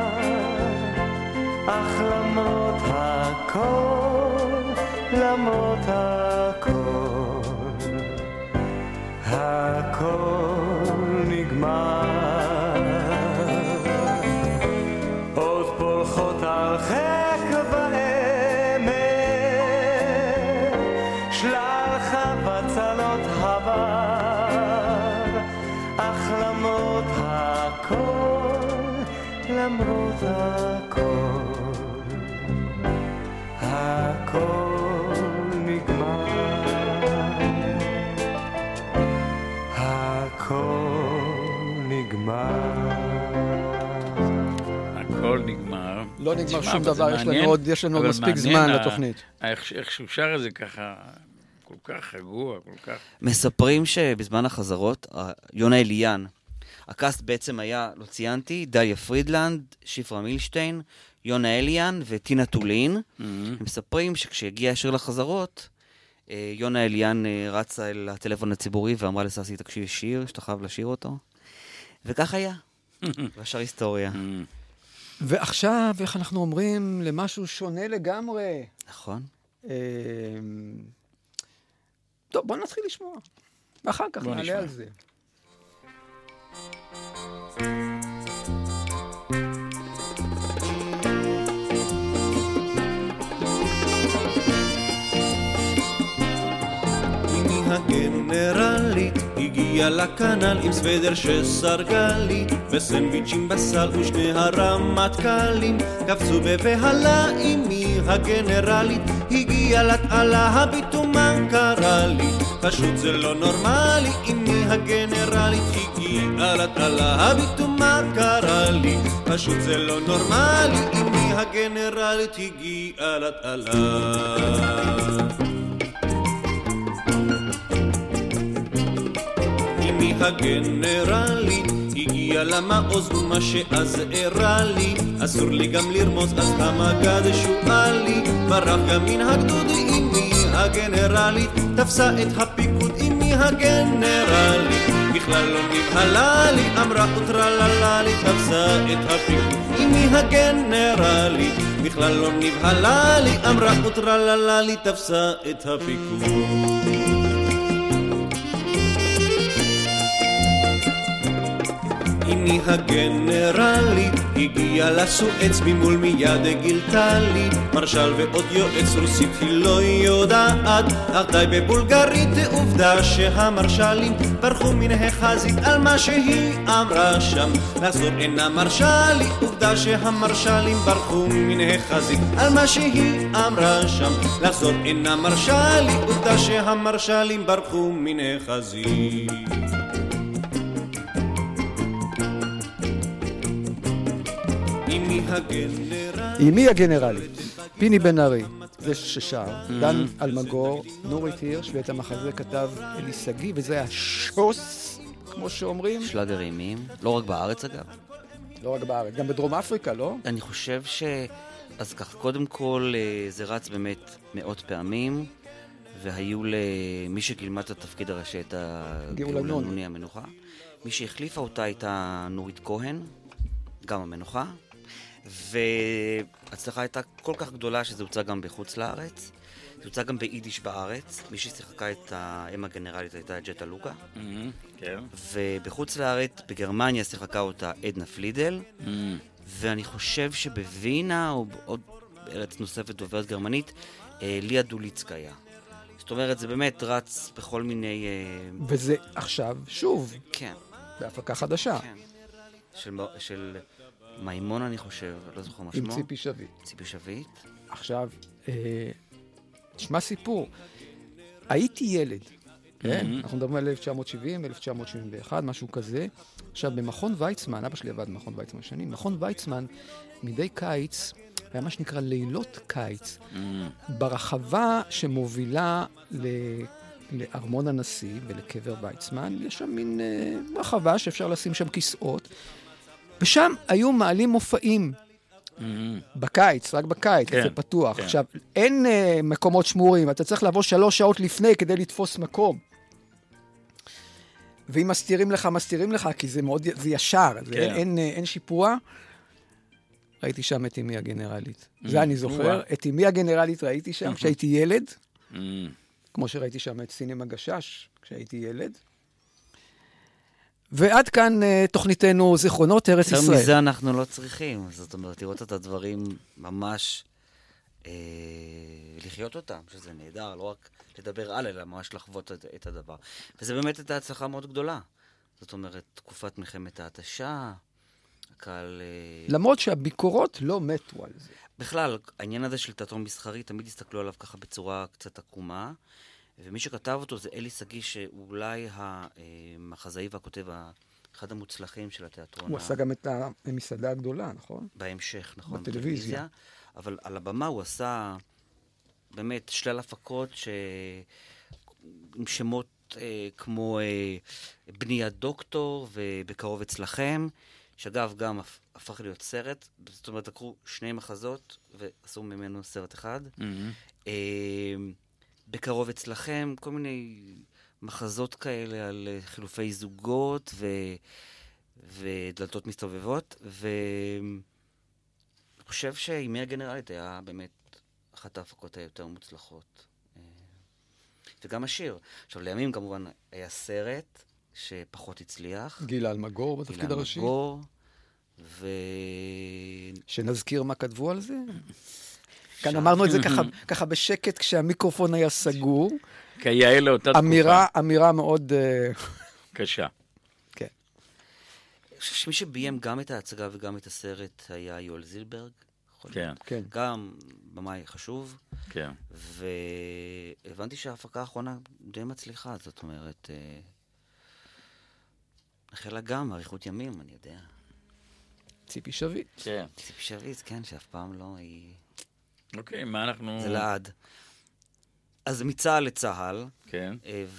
[SPEAKER 11] אך למרות הכל, למרות הכל, הכל נגמר. עוד פולחות הרחק בעמק, שלל חבצלות הבר, אך למרות הכל, למרות הכל, הכל נגמר, הכל נגמר.
[SPEAKER 4] הכל נגמר.
[SPEAKER 5] לא נגמר שום דבר, יש לנו עוד, יש לנו מספיק זמן לתוכנית.
[SPEAKER 4] איך שהוא שר את זה ככה, כל כך רגוע, כל כך...
[SPEAKER 6] מספרים שבזמן החזרות, יונה אליאן, הקאסט בעצם היה, לא ציינתי, דליה פרידלנד, שפרה מילשטיין, יונה אליאן וטינה טולין. הם מספרים שכשהגיע השיר לחזרות, יונה אליאן רצה אל הטלפון הציבורי ואמרה לססי, תקשיב שיר, שאתה חייב לשיר אותו. וכך היה. והשאר היסטוריה.
[SPEAKER 5] ועכשיו, איך אנחנו אומרים, למשהו שונה לגמרי.
[SPEAKER 6] נכון.
[SPEAKER 5] טוב, בוא נתחיל לשמוע. ואחר כך נעלה על זה.
[SPEAKER 12] הגנרלית הגיעה לכנל עם סוודר שסרגה לי וסנדוויצ'ים בסל ושני הרמטכ"לים קפצו בבהלה אמי הגנרלית הגיעה לתעלה הביטומה קרה לי פשוט זה לא נורמלי אמי הגנרלית הגיעה לתעלה הביטומה קרה לי פשוט זה לא נורמלי אמי הגנרלית הגיעה לתעלה הגנרלית הגיעה למעוז ומה שאז הראה לי אסור לי גם לרמוז אז המגד שואל לי ברח גם מן הגדוד אמי הגנרלית תפסה את הפיקוד אמי הגנרלית בכלל לא נבהלה לי אמרה וטרללה לי תפסה את הפיקוד אמי הגנרלית בכלל לא נבהלה לי אמרה וטרללה לי תפסה את הפיקוד אמי הגנרלית הגיעה לסואץ ממול מיד גילתה לי מרשל ועוד יועץ רוסית היא לא יודעת אך די בבולגרית עובדה שהמרשלים ברחו מן החזית על מה שהיא אמרה שם לחזור אינה מרשה לי עובדה שהמרשלים ברחו מן החזית על מה שהיא אמרה שם לחזור אינה מרשה לי עובדה שהמרשלים ברחו מן החזית
[SPEAKER 5] אמי הגנרלית, פיני בן ארי, זה ששר, דן אלמגור, נורית הירש, ואת המחזה כתב אלי סגי, וזה היה שוס, כמו שאומרים.
[SPEAKER 6] שלאגר אימים, לא רק בארץ אגב.
[SPEAKER 5] לא רק בארץ, גם בדרום אפריקה, לא?
[SPEAKER 6] אני חושב ש... אז כך, קודם כל זה רץ באמת מאות פעמים, והיו למי שגילמה את התפקיד הראשי את הגאולה נוני המנוחה. מי שהחליפה אותה הייתה נורית כהן, גם המנוחה. והצלחה הייתה כל כך גדולה שזה הוצא גם בחוץ לארץ. זה הוצא גם ביידיש בארץ. מי ששיחקה את האם הגנרלית הייתה ג'טה לוקה. ובחוץ לארץ, בגרמניה שיחקה אותה עדנה פלידל. ואני חושב שבווינה, או עוד ארץ נוספת דוברת גרמנית, ליה דוליצקיה. זאת אומרת, זה באמת רץ בכל מיני...
[SPEAKER 5] וזה עכשיו שוב.
[SPEAKER 6] כן.
[SPEAKER 5] בהפקה חדשה.
[SPEAKER 6] כן. של... של... מימון אני חושב, לא זוכר מה שמו.
[SPEAKER 5] עם ציפי שביט.
[SPEAKER 6] ציפי שביט.
[SPEAKER 5] עכשיו, אה, תשמע סיפור. הייתי ילד, כן? Mm-hmm. אנחנו מדברים על אלף תשע מאות שבעים, אלף תשע מאות שבעים ואחת, משהו כזה. עכשיו, במכון ויצמן, אבא שלי עבד במכון ויצמן שנים, מכון ויצמן, מדי קיץ, היה מה שנקרא לילות קיץ, ברחבה שמובילה ל... לארמון הנשיא ולקבר ויצמן, יש שם מין אה, רחבה שאפשר לשים שם כיסאות, ושם היו מעלים מופעים, mm-hmm. בקיץ, רק בקיץ, כן, זה פתוח. כן. עכשיו, אין אה, מקומות שמורים, אתה צריך לבוא שלוש שעות לפני כדי לתפוס מקום. ואם מסתירים לך, מסתירים לך, כי זה מאוד, זה ישר, כן. זה, אין, אין, אין שיפוע. ראיתי שם את אמי הגנרלית. Mm-hmm. זה אני זוכר. Mm-hmm. את אמי הגנרלית ראיתי שם, mm-hmm. כשהייתי ילד, mm-hmm. כמו שראיתי שם את סינמה גשש, כשהייתי ילד. ועד כאן תוכניתנו זיכרונות ארץ ישראל.
[SPEAKER 6] יותר מזה אנחנו לא צריכים. זאת אומרת, לראות את הדברים ממש, אה, לחיות אותם, שזה נהדר, לא רק לדבר על, אלא ממש לחוות את, את הדבר. וזה באמת הייתה הצלחה מאוד גדולה. זאת אומרת, תקופת מלחמת ההתשה, הקהל...
[SPEAKER 5] למרות שהביקורות לא מתו על זה.
[SPEAKER 6] בכלל, העניין הזה של תיאטרון מסחרי, תמיד הסתכלו עליו ככה בצורה קצת עקומה, ומי שכתב אותו זה אלי סגי, שהוא אולי המחזאי והכותב אחד המוצלחים של התיאטרון.
[SPEAKER 5] הוא עשה גם את המסעדה הגדולה, נכון?
[SPEAKER 6] בהמשך, נכון.
[SPEAKER 5] בטלוויזיה.
[SPEAKER 6] אבל על הבמה הוא עשה באמת שלל הפקות ש... עם שמות אה, כמו אה, בני הדוקטור ובקרוב אצלכם, שאגב גם הפך להיות סרט, זאת אומרת, לקחו שני מחזות ועשו ממנו סרט אחד. Mm-hmm. אה, בקרוב אצלכם, כל מיני מחזות כאלה על חילופי זוגות ו... ודלתות מסתובבות, ואני חושב שאימי הגנרלית היה באמת אחת ההפקות היותר מוצלחות. וגם השיר. עכשיו, לימים כמובן היה סרט שפחות הצליח.
[SPEAKER 5] גילה אלמגור בתפקיד הראשי.
[SPEAKER 6] גילה אלמגור, ו...
[SPEAKER 5] שנזכיר מה כתבו על זה? כאן אמרנו את זה ככה, ככה בשקט כשהמיקרופון היה סגור.
[SPEAKER 4] כיאה לאותה תקופה.
[SPEAKER 5] אמירה, אמירה מאוד...
[SPEAKER 4] קשה.
[SPEAKER 5] כן.
[SPEAKER 6] אני חושב שמי שביים גם את ההצגה וגם את הסרט היה יואל זילברג.
[SPEAKER 4] כן.
[SPEAKER 5] כן.
[SPEAKER 6] גם במאי חשוב.
[SPEAKER 4] כן.
[SPEAKER 6] והבנתי שההפקה האחרונה די מצליחה, זאת אומרת, החלה גם אריכות ימים, אני יודע.
[SPEAKER 5] ציפי שביט.
[SPEAKER 4] כן.
[SPEAKER 6] ציפי שביט, כן, שאף פעם לא היא...
[SPEAKER 4] אוקיי, מה אנחנו...
[SPEAKER 6] זה לעד. אז מצה"ל לצה"ל,
[SPEAKER 4] כן.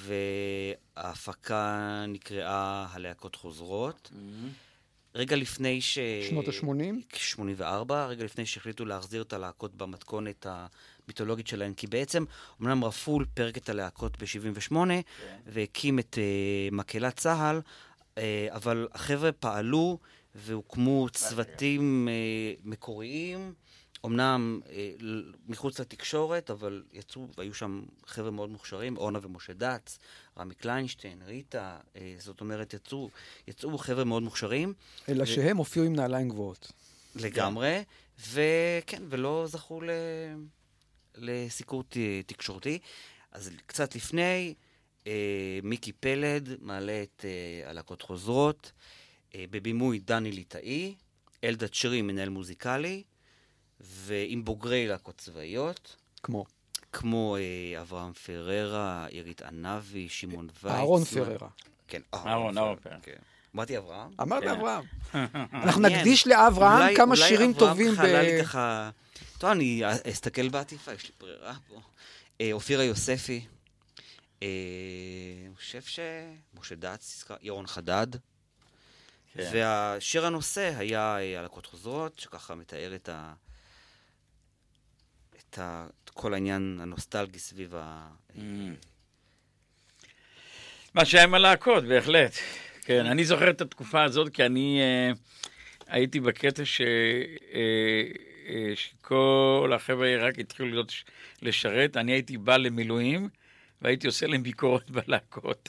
[SPEAKER 6] וההפקה נקראה הלהקות חוזרות. רגע לפני ש...
[SPEAKER 5] שנות ה-שמונים?
[SPEAKER 6] שמונים וארבע, רגע לפני שהחליטו להחזיר את הלהקות במתכונת המיתולוגית שלהן, כי בעצם, אמנם רפול פרק את הלהקות ב-שבעים ושמונה, כן. והקים את uh, מקהלת צה"ל, uh, אבל החבר'ה פעלו והוקמו צוותים uh, מקוריים, אמנם אה, מחוץ לתקשורת, אבל יצאו, והיו שם חבר'ה מאוד מוכשרים, אורנה ומשה דץ, רמי קליינשטיין, ריטה, אה, זאת אומרת, יצאו, יצאו חבר'ה מאוד מוכשרים.
[SPEAKER 5] אלא ו... שהם הופיעו עם נעליים גבוהות.
[SPEAKER 6] לגמרי, וכן, ולא זכו ל... לסיקור ת... תקשורתי. אז קצת לפני, אה, מיקי פלד מעלה את אה, הלהקות חוזרות, אה, בבימוי דני ליטאי, אלדד שרי, מנהל מוזיקלי, ועם בוגרי להקות צבאיות.
[SPEAKER 5] כמו?
[SPEAKER 6] כמו אה, אברהם פררה, עירית ענבי, שמעון וייץ.
[SPEAKER 5] אהרון פררה.
[SPEAKER 6] כן,
[SPEAKER 4] אהרון, אהרון פררה.
[SPEAKER 6] כן. אמרתי אברהם?
[SPEAKER 5] אמרת אברהם. אנחנו נקדיש לאברהם כמה שירים טובים.
[SPEAKER 6] אולי אברהם חלל ככה... טוב, אני אסתכל בעטיפה, יש לי ברירה פה. אופירה יוספי. אני חושב שמשה דץ, ירון חדד. והשיר הנושא היה הלהקות חוזרות, שככה מתאר את ה... את ה... כל העניין הנוסטלגי סביב ה...
[SPEAKER 4] מה שהיה עם הלהקות, בהחלט. כן, אני זוכר את התקופה הזאת, כי אני הייתי בקטע ש... שכל החבר'ה רק התחילו לשרת, אני הייתי בא למילואים, והייתי עושה להם ביקורת בלהקות.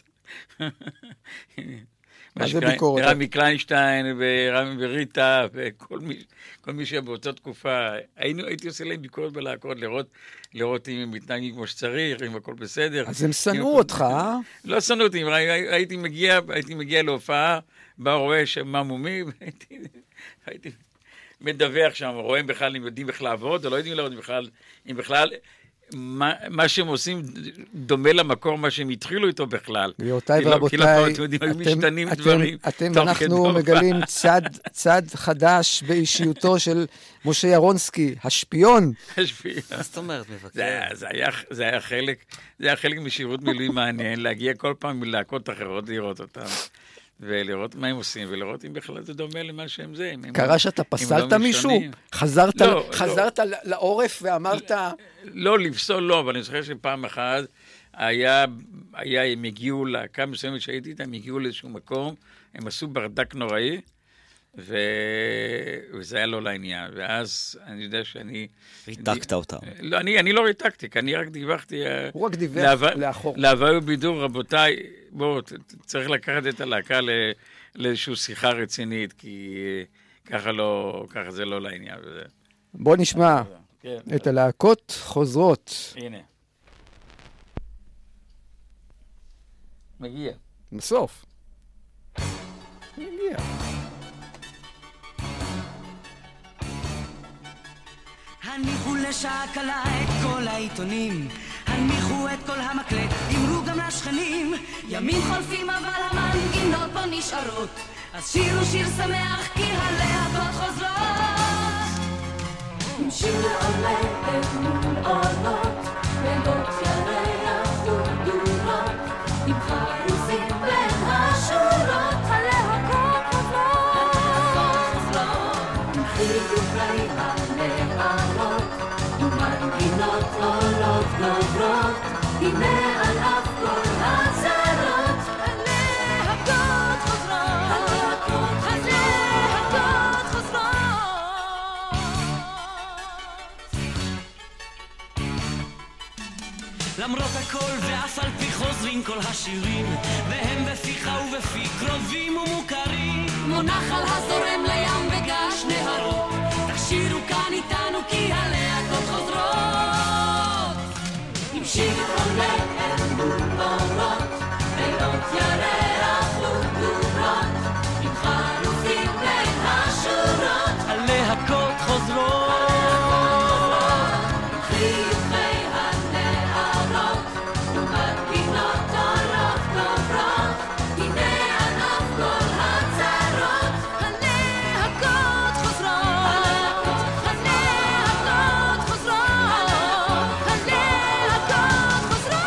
[SPEAKER 5] מה זה ביקורת?
[SPEAKER 4] רמי קליינשטיין ורמי וריטה וכל מי, כל מי שהיה באותה תקופה. היינו, הייתי עושה להם ביקורת בלהקות, לראות, לראות אם הם מתנהגים כמו שצריך, אם הכל בסדר.
[SPEAKER 5] אז הם שנאו אותך, אה?
[SPEAKER 4] לא שנאו אותי, הייתי מגיע, הייתי מגיע להופעה, בא רואה שמה מומי, והייתי, הייתי מדווח שם, רואים בכלל אם יודעים בכלל לעבוד, או לא יודעים לעבוד בכלל, אם בכלל מה, מה שהם עושים דומה למקור, מה שהם התחילו איתו בכלל.
[SPEAKER 5] גבירותיי ורבותיי, אתם ואנחנו מגלים צד, צד חדש באישיותו של משה ירונסקי, השפיון.
[SPEAKER 4] השפיון.
[SPEAKER 6] מה זאת אומרת, מבקר?
[SPEAKER 4] זה, זה, היה, זה היה חלק, זה היה חלק משירות מילואים מעניין, להגיע כל פעם מלהקות אחרות, לראות אותם. ולראות מה הם עושים, ולראות אם בכלל זה דומה למה שהם זה.
[SPEAKER 5] קרה שאתה פסלת מישהו? חזרת,
[SPEAKER 4] לא,
[SPEAKER 5] חזרת
[SPEAKER 4] לא.
[SPEAKER 5] לעורף ואמרת...
[SPEAKER 4] לא, לפסול לא, אבל אני זוכר שפעם אחת היה, היה, הם הגיעו להקה מסוימת שהייתי איתם, הם הגיעו לאיזשהו מקום, הם עשו ברדק נוראי, ו... וזה היה לא לעניין. ואז אני יודע שאני...
[SPEAKER 6] ריתקת אותם.
[SPEAKER 4] לא, אני, אני לא ריתקתי, אני רק דיווחתי...
[SPEAKER 5] הוא רק דיווח לאחור.
[SPEAKER 4] להווי ובידור, רבותיי, בואו, צריך לקחת את הלהקה ל... לאיזושהי שיחה רצינית, כי ככה לא, ככה זה לא לעניין. וזה...
[SPEAKER 5] בואו נשמע
[SPEAKER 4] כן.
[SPEAKER 5] את הלהקות חוזרות.
[SPEAKER 4] הנה. מגיע.
[SPEAKER 5] בסוף. מגיע.
[SPEAKER 13] הניחו לשעה קלה את כל העיתונים, הניחו את כל המקלט, אמרו גם לשכנים, ימים חולפים אבל המנגינות פה נשארות, אז שירו שיר שמח כי הלהקות חוזרות. עם שיר עולה מול עולות, לילות ירח ודורות, עם חרוזים בין השורות, הלהקות חוזרות. עם חיוכי הנערות, עם מנגינות עולות גוברות, הנה על אף כל הצרות, הלהקות חוזרות, הלהקות חוזרות. למרות הכל ואף על פי חוזרים כל השירים, והם בפיך ובפי קרובים ומוכרים, מונח על הזורם לים בגש נהרות, תכשירו כאן איתנו כי הלהקות חוזרות. עם שיר עולה אל מול אורות, לילות ירח ודורות, עם חרוזים בין השורות, הלהקות חוזרות. עם חיוכי הנערות, ומנגינות עולות גוברות, הנה ענף כל הצרות, הלהקות חוזרות, הלהקות חוזרות, הלהקות חוזרות.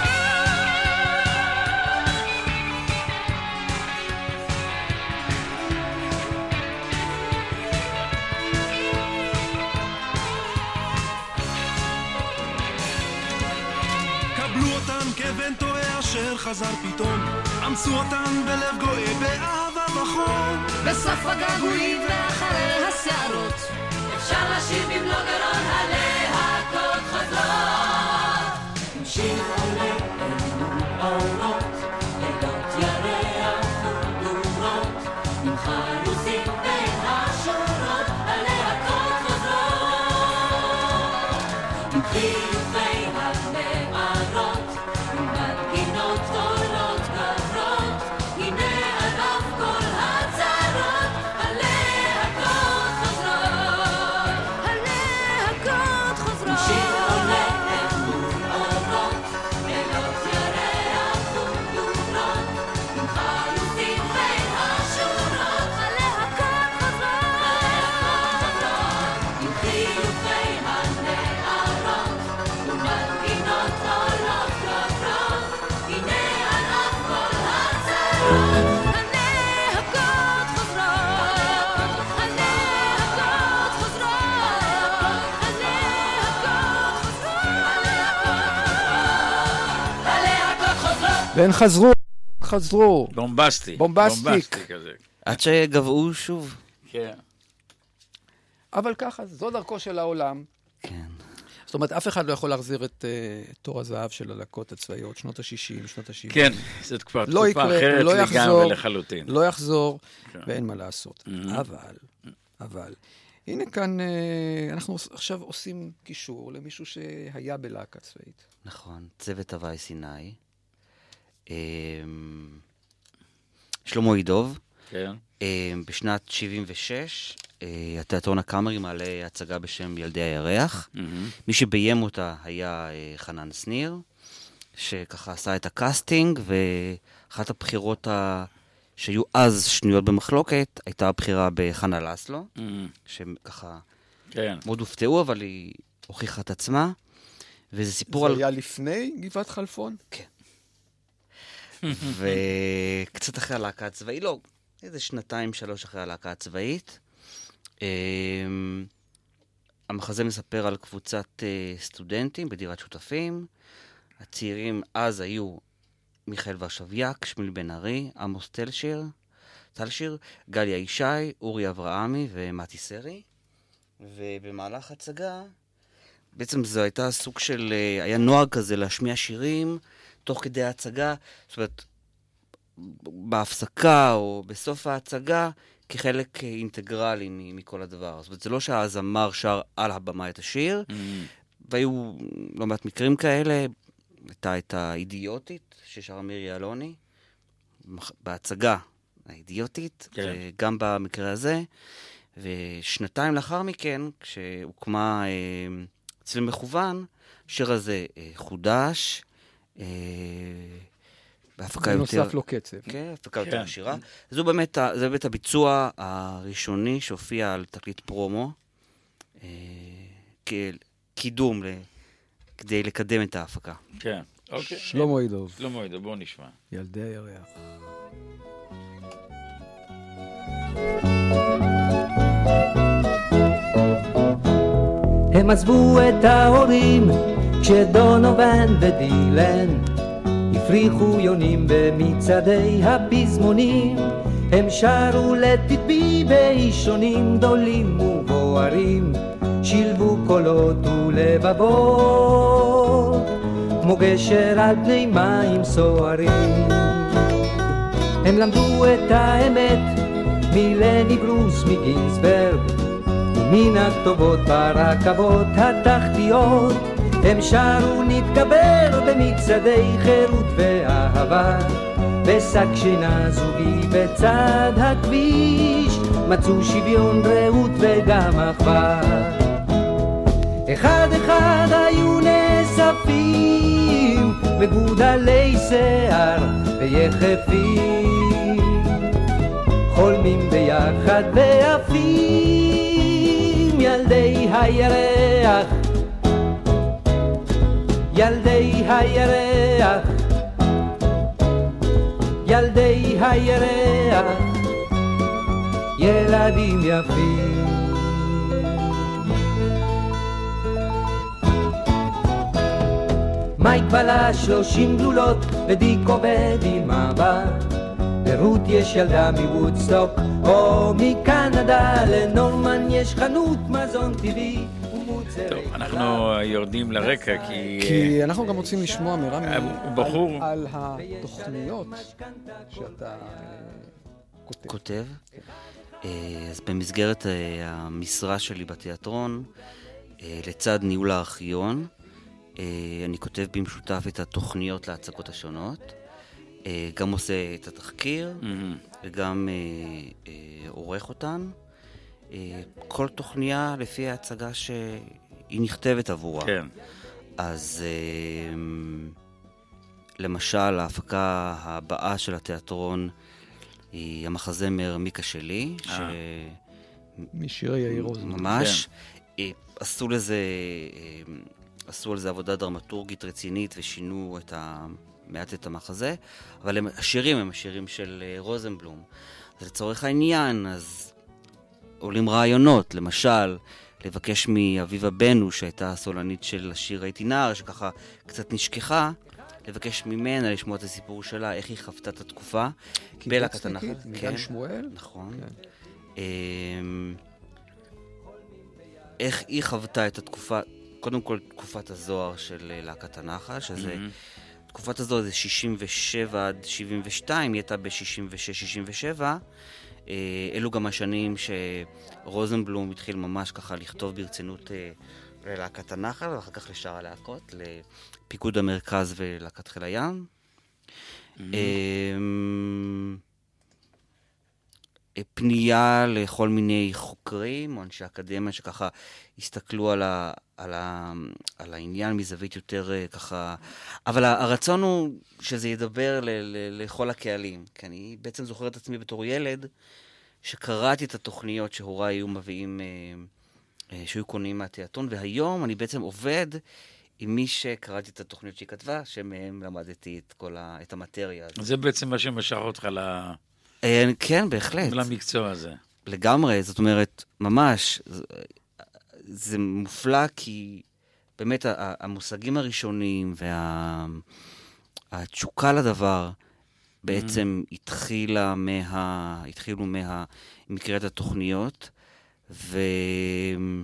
[SPEAKER 14] קבלו אותן כבן טועה אשר חזר פתאום, עמסו אותן בלב גואה באהבה וחום,
[SPEAKER 13] בסוף הגעגועים ואחרי השערות, אפשר לשיר במלוא גרון, הלהקות חוזרות. עם שיר עולה אל מול אורות, לילות ירח ודורות, עם חרוזים בין השורות, הלהקות חוזרות. עם חיוכי הנערות, ומנגינות עולות גוברות, הנה על אף כל הצרות, הלהקות חוזרות, הלהקות חוזרות. עם שיר עולה אל מול אורות, לילות ירח ודורות, עם חרוזים בין השורות, הלהקות חוזרות, עם חיוכי הנערות, ומנגינות עולות גוברות, הנה על אף כל הצרות, הלהקות חוזרות, הלהקות חוזרות, הלהקות חוזרות.
[SPEAKER 5] והן חזרו, חזרו.
[SPEAKER 4] בומבסטי.
[SPEAKER 5] בומבסטיק.
[SPEAKER 4] כזה.
[SPEAKER 6] עד שגבעו שוב.
[SPEAKER 4] כן.
[SPEAKER 5] אבל ככה, זו דרכו של העולם.
[SPEAKER 6] כן.
[SPEAKER 5] זאת אומרת, אף אחד לא יכול להחזיר את uh, תור הזהב של הלהקות הצבאיות, שנות ה-שישים, שנות ה-שבעים.
[SPEAKER 4] כן, זאת כבר
[SPEAKER 5] לא
[SPEAKER 4] תקופה
[SPEAKER 5] יקרה,
[SPEAKER 4] אחרת
[SPEAKER 5] לא
[SPEAKER 4] לגמרי
[SPEAKER 5] יחזור,
[SPEAKER 4] לחלוטין.
[SPEAKER 5] לא יחזור,
[SPEAKER 4] כן.
[SPEAKER 5] ואין מה לעשות.
[SPEAKER 4] Mhm.
[SPEAKER 5] אבל, אבל, הנה כאן, uh, אנחנו עכשיו עושים קישור למישהו שהיה בלהקה צבאית.
[SPEAKER 6] נכון, צוות הוואי סיני. אמ, שלמה עידוב.
[SPEAKER 4] כן.
[SPEAKER 6] אמ, בשנת שבעים ושש התיאטרון הקאמרי מעלה הצגה בשם ילדי הירח. מי שביים אותה היה חנן שניר, שככה עשה את הקאסטינג, ואחת הבחירות ה... שהיו אז שנויות במחלוקת, הייתה הבחירה בחנה לסלו, שככה מאוד הופתעו, אבל היא הוכיחה את עצמה. וזה סיפור
[SPEAKER 5] זה
[SPEAKER 6] על...
[SPEAKER 5] היה לפני גבעת חלפון?
[SPEAKER 6] כן. וקצת אחרי הלהקה הצבאית, לא, איזה שנתיים, שלוש אחרי הלהקה הצבאית. המחזה מספר על קבוצת סטודנטים בדירת שותפים. הצעירים אז היו מיכאל ורשביאק, שמיל בן ארי, עמוס תלשיר, תלשיר, גליה ישי, אורי אברהמי ומתי סרי. ובמהלך הצגה, בעצם זו הייתה סוג של, היה נוהג כזה להשמיע שירים תוך כדי ההצגה, זאת אומרת, בהפסקה או בסוף ההצגה, כחלק אינטגרלי מכל הדבר. זאת אומרת, זה לא שהזמר שר על הבמה את השיר, mm. והיו לא מעט מקרים כאלה, הייתה את האידיוטית, ששרה מירי אלוני, בהצגה האידיוטית, כן. וגם במקרה הזה, ושנתיים לאחר מכן, כשהוקמה אצל מכוון, השיר הזה חודש, בהפקה יותר...
[SPEAKER 5] נוסף לו קצב.
[SPEAKER 6] כן, הפקה יותר עשירה. זו באמת, זה באמת הביצוע הראשוני שהופיע על תקליט פרומו, כקידום כדי לקדם את ההפקה.
[SPEAKER 4] כן, אוקיי.
[SPEAKER 5] שלמה עידוב.
[SPEAKER 4] שלמה עידוב, בואו נשמע.
[SPEAKER 5] ילדי הירח.
[SPEAKER 15] הם עזבו את ההורים כשדונובן ודילן הפריחו יונים במצעדי הפזמונים. הם שרו לתדבי באישונים גדולים ובוערים, שילבו קולות ולבבות כמו גשר על פני מים סוערים. הם למדו את האמת מלני ברוס מגינסברג ומן הכתובות ברכבות התחתיות. הם שרו נתגבר במצעדי חירות ואהבה, בשק שינה זוגי בצד הכביש מצאו שוויון רעות וגם אחווה. אחד אחד היו נאספים מגודלי שיער ויחפים, חולמים ביחד ועפים ילדי הירח, ילדי הירח, ילדי הירח, ילדים יפים. מייק בלה שלושים גלולות ודיק עובד עם מעבר, לרות יש ילדה מוודסטוק או מקנדה, לנורמן יש חנות מזון טבעי.
[SPEAKER 4] טוב, אנחנו יורדים לרקע כי...
[SPEAKER 5] כי אנחנו גם רוצים לשמוע מרמי
[SPEAKER 4] בחור
[SPEAKER 5] על התוכניות שאתה
[SPEAKER 6] כותב. אז במסגרת המשרה שלי בתיאטרון, לצד ניהול הארכיון, אני כותב במשותף את התוכניות להצגות השונות, גם עושה את התחקיר וגם עורך אותן. כל תוכניה לפי ההצגה שהיא נכתבת עבורה. כן. אז למשל, ההפקה הבאה של התיאטרון היא המחזמר מיקה שלי, ש...
[SPEAKER 5] משירי יאיר רוזן.
[SPEAKER 6] ממש. כן. עשו לזה, עשו על זה עבודה דרמטורגית רצינית ושינו את ה... מעט את המחזה, אבל הם, השירים הם השירים של רוזנבלום. אז לצורך העניין, אז עולים רעיונות, למשל, לבקש מאביבה בנו, שהייתה הסולנית של השיר הייתי נער, שככה קצת נשכחה, לבקש ממנה לשמוע את הסיפור שלה, איך היא חוותה את התקופה.
[SPEAKER 5] קיבוץ ניקית, מגן שמואל.
[SPEAKER 6] נכון. איך היא חוותה את התקופה, קודם כל תקופת הזוהר של להקת הנחל, שזה... תקופת הזו זה שישים ושבע עד שבעים ושתיים, היא הייתה ב-שישים ושש שישים ושבע. אלו גם השנים שרוזנבלום התחיל ממש ככה לכתוב ברצינות ללהקת הנחל, ואחר כך לשאר הלהקות, לפיקוד המרכז ולהקת חיל הים. פנייה לכל מיני חוקרים או אנשי אקדמיה שככה הסתכלו על, ה, על, ה, על העניין מזווית יותר ככה, אבל הרצון הוא שזה ידבר ל, ל, לכל הקהלים, כי אני בעצם זוכר את עצמי בתור ילד שקראתי את התוכניות שהוריי היו מביאים, שהיו קונים מהתיאטרון, והיום אני בעצם עובד עם מי שקראתי את התוכניות שהיא כתבה, שמהם למדתי את כל ה, את המטריה.
[SPEAKER 4] זה בעצם מה שמשך אותך ל...
[SPEAKER 6] כן, בהחלט.
[SPEAKER 4] למקצוע הזה.
[SPEAKER 6] לגמרי, זאת אומרת, ממש, זה, זה מופלא כי באמת המושגים הראשונים והתשוקה לדבר בעצם mm-hmm. התחילה מה, התחילו מה, מקריאת התוכניות, ואני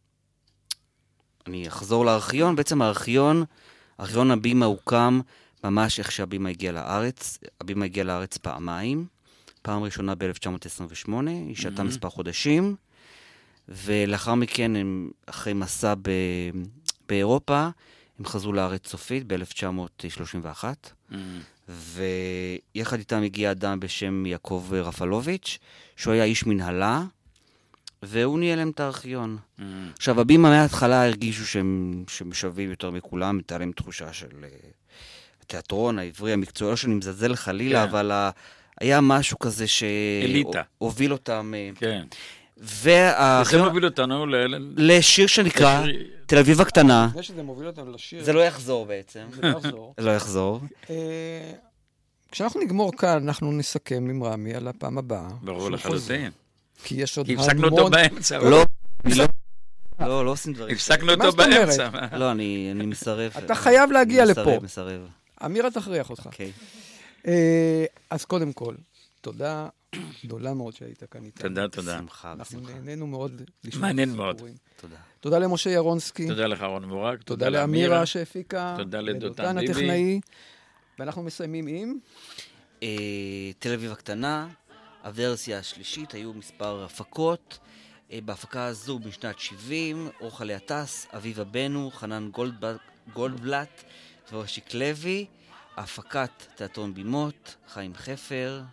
[SPEAKER 6] אחזור לארכיון, בעצם הארכיון, ארכיון הבימה הוקם ממש איך שהבימה הגיעה לארץ, הבימה הגיעה לארץ פעמיים, פעם ראשונה ב-אלף תשע מאות עשרים ושמונה, היא שעתה mm-hmm. מספר חודשים, ולאחר מכן, הם, אחרי מסע ב, באירופה, הם חזרו לארץ סופית ב-אלף תשע מאות שלושים ואחת, mm-hmm. ויחד איתם הגיע אדם בשם יעקב רפלוביץ', שהוא היה איש מנהלה, והוא ניהל להם את הארכיון. Mm-hmm. עכשיו, הבימה מההתחלה הרגישו שהם, שהם שווים יותר מכולם, הייתה להם תחושה של התיאטרון, העברי, המקצועי, לא שאני מזלזל חלילה, yeah. אבל ה... היה משהו כזה שהוביל אותם.
[SPEAKER 4] כן.
[SPEAKER 6] וזה
[SPEAKER 4] מוביל אותנו
[SPEAKER 6] לשיר שנקרא תל אביב הקטנה.
[SPEAKER 5] לפני שזה מוביל אותנו לשיר.
[SPEAKER 6] זה לא יחזור בעצם.
[SPEAKER 5] זה לא יחזור.
[SPEAKER 6] לא יחזור.
[SPEAKER 5] כשאנחנו נגמור כאן, אנחנו נסכם עם רמי על הפעם הבאה.
[SPEAKER 4] ברור לחלוטין.
[SPEAKER 5] כי יש עוד
[SPEAKER 4] המון... כי הפסקנו אותו באמצע.
[SPEAKER 6] לא, לא, לא עושים דברים.
[SPEAKER 4] הפסקנו אותו באמצע.
[SPEAKER 6] לא, אני מסרב.
[SPEAKER 5] אתה חייב להגיע לפה.
[SPEAKER 6] מסרב, מסרב.
[SPEAKER 5] אמירה תכריח אותך.
[SPEAKER 6] אוקיי.
[SPEAKER 5] אז קודם כל, תודה גדולה מאוד שהיית כאן איתנו.
[SPEAKER 4] תודה, תודה.
[SPEAKER 6] שמחה,
[SPEAKER 5] אנחנו נהנינו מאוד לשמוע.
[SPEAKER 4] מעניין מאוד.
[SPEAKER 6] תודה.
[SPEAKER 5] תודה למשה ירונסקי.
[SPEAKER 4] תודה לך אהרון מורג.
[SPEAKER 5] תודה לאמירה שהפיקה.
[SPEAKER 4] תודה לדותן ביבי.
[SPEAKER 5] הטכנאי. ואנחנו מסיימים עם?
[SPEAKER 6] תל אביב הקטנה, הוורסיה השלישית, היו מספר הפקות. בהפקה הזו בשנת שבעים, אורחה ליאטס, אביבה בנו, חנן גולדבלט ואושיק לוי. הפקת תיאטרון בימות, חיים חפר.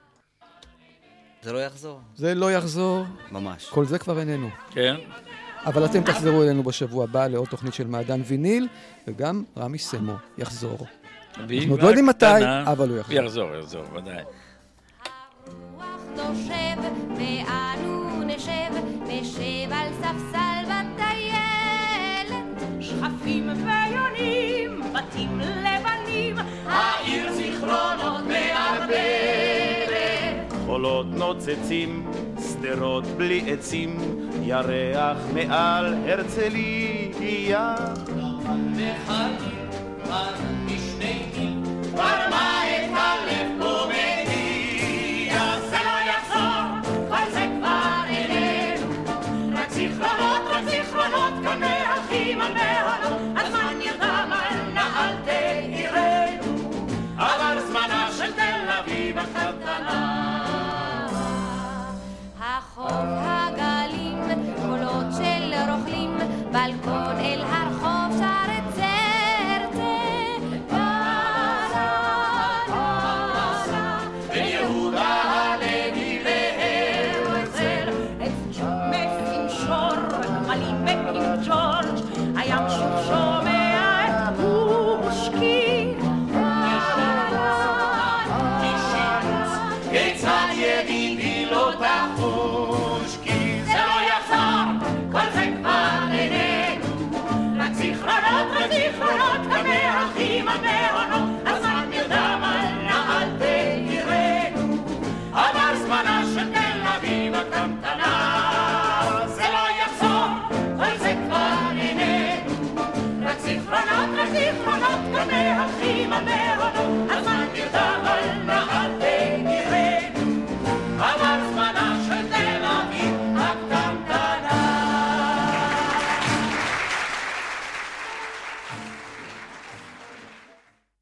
[SPEAKER 6] זה לא יחזור.
[SPEAKER 5] זה לא יחזור.
[SPEAKER 6] ממש.
[SPEAKER 5] כל זה כבר איננו.
[SPEAKER 4] כן.
[SPEAKER 5] אבל אתם תחזרו אלינו בשבוע הבא לעוד תוכנית של מעדן ויניל, וגם רמי סמו יחזור. אנחנו עוד לא יודעים מתי, אבל הוא יחזור.
[SPEAKER 4] יחזור, יחזור, ודאי.
[SPEAKER 9] נושב ואנו נשב, נשב על ספסל בטיילת, שכפים ויונים, בתים לבנים, העיר זיכרונות מערבבת.
[SPEAKER 16] חולות נוצצים, סדרות בלי עצים, ירח מעל הרצליה. וחיים על משני גיל, ברמה את הלב קומדיה. זה לא יחזור, כל זה כבר אלינו, רק זיכרונות, רק זיכרונות כאן מהלכים על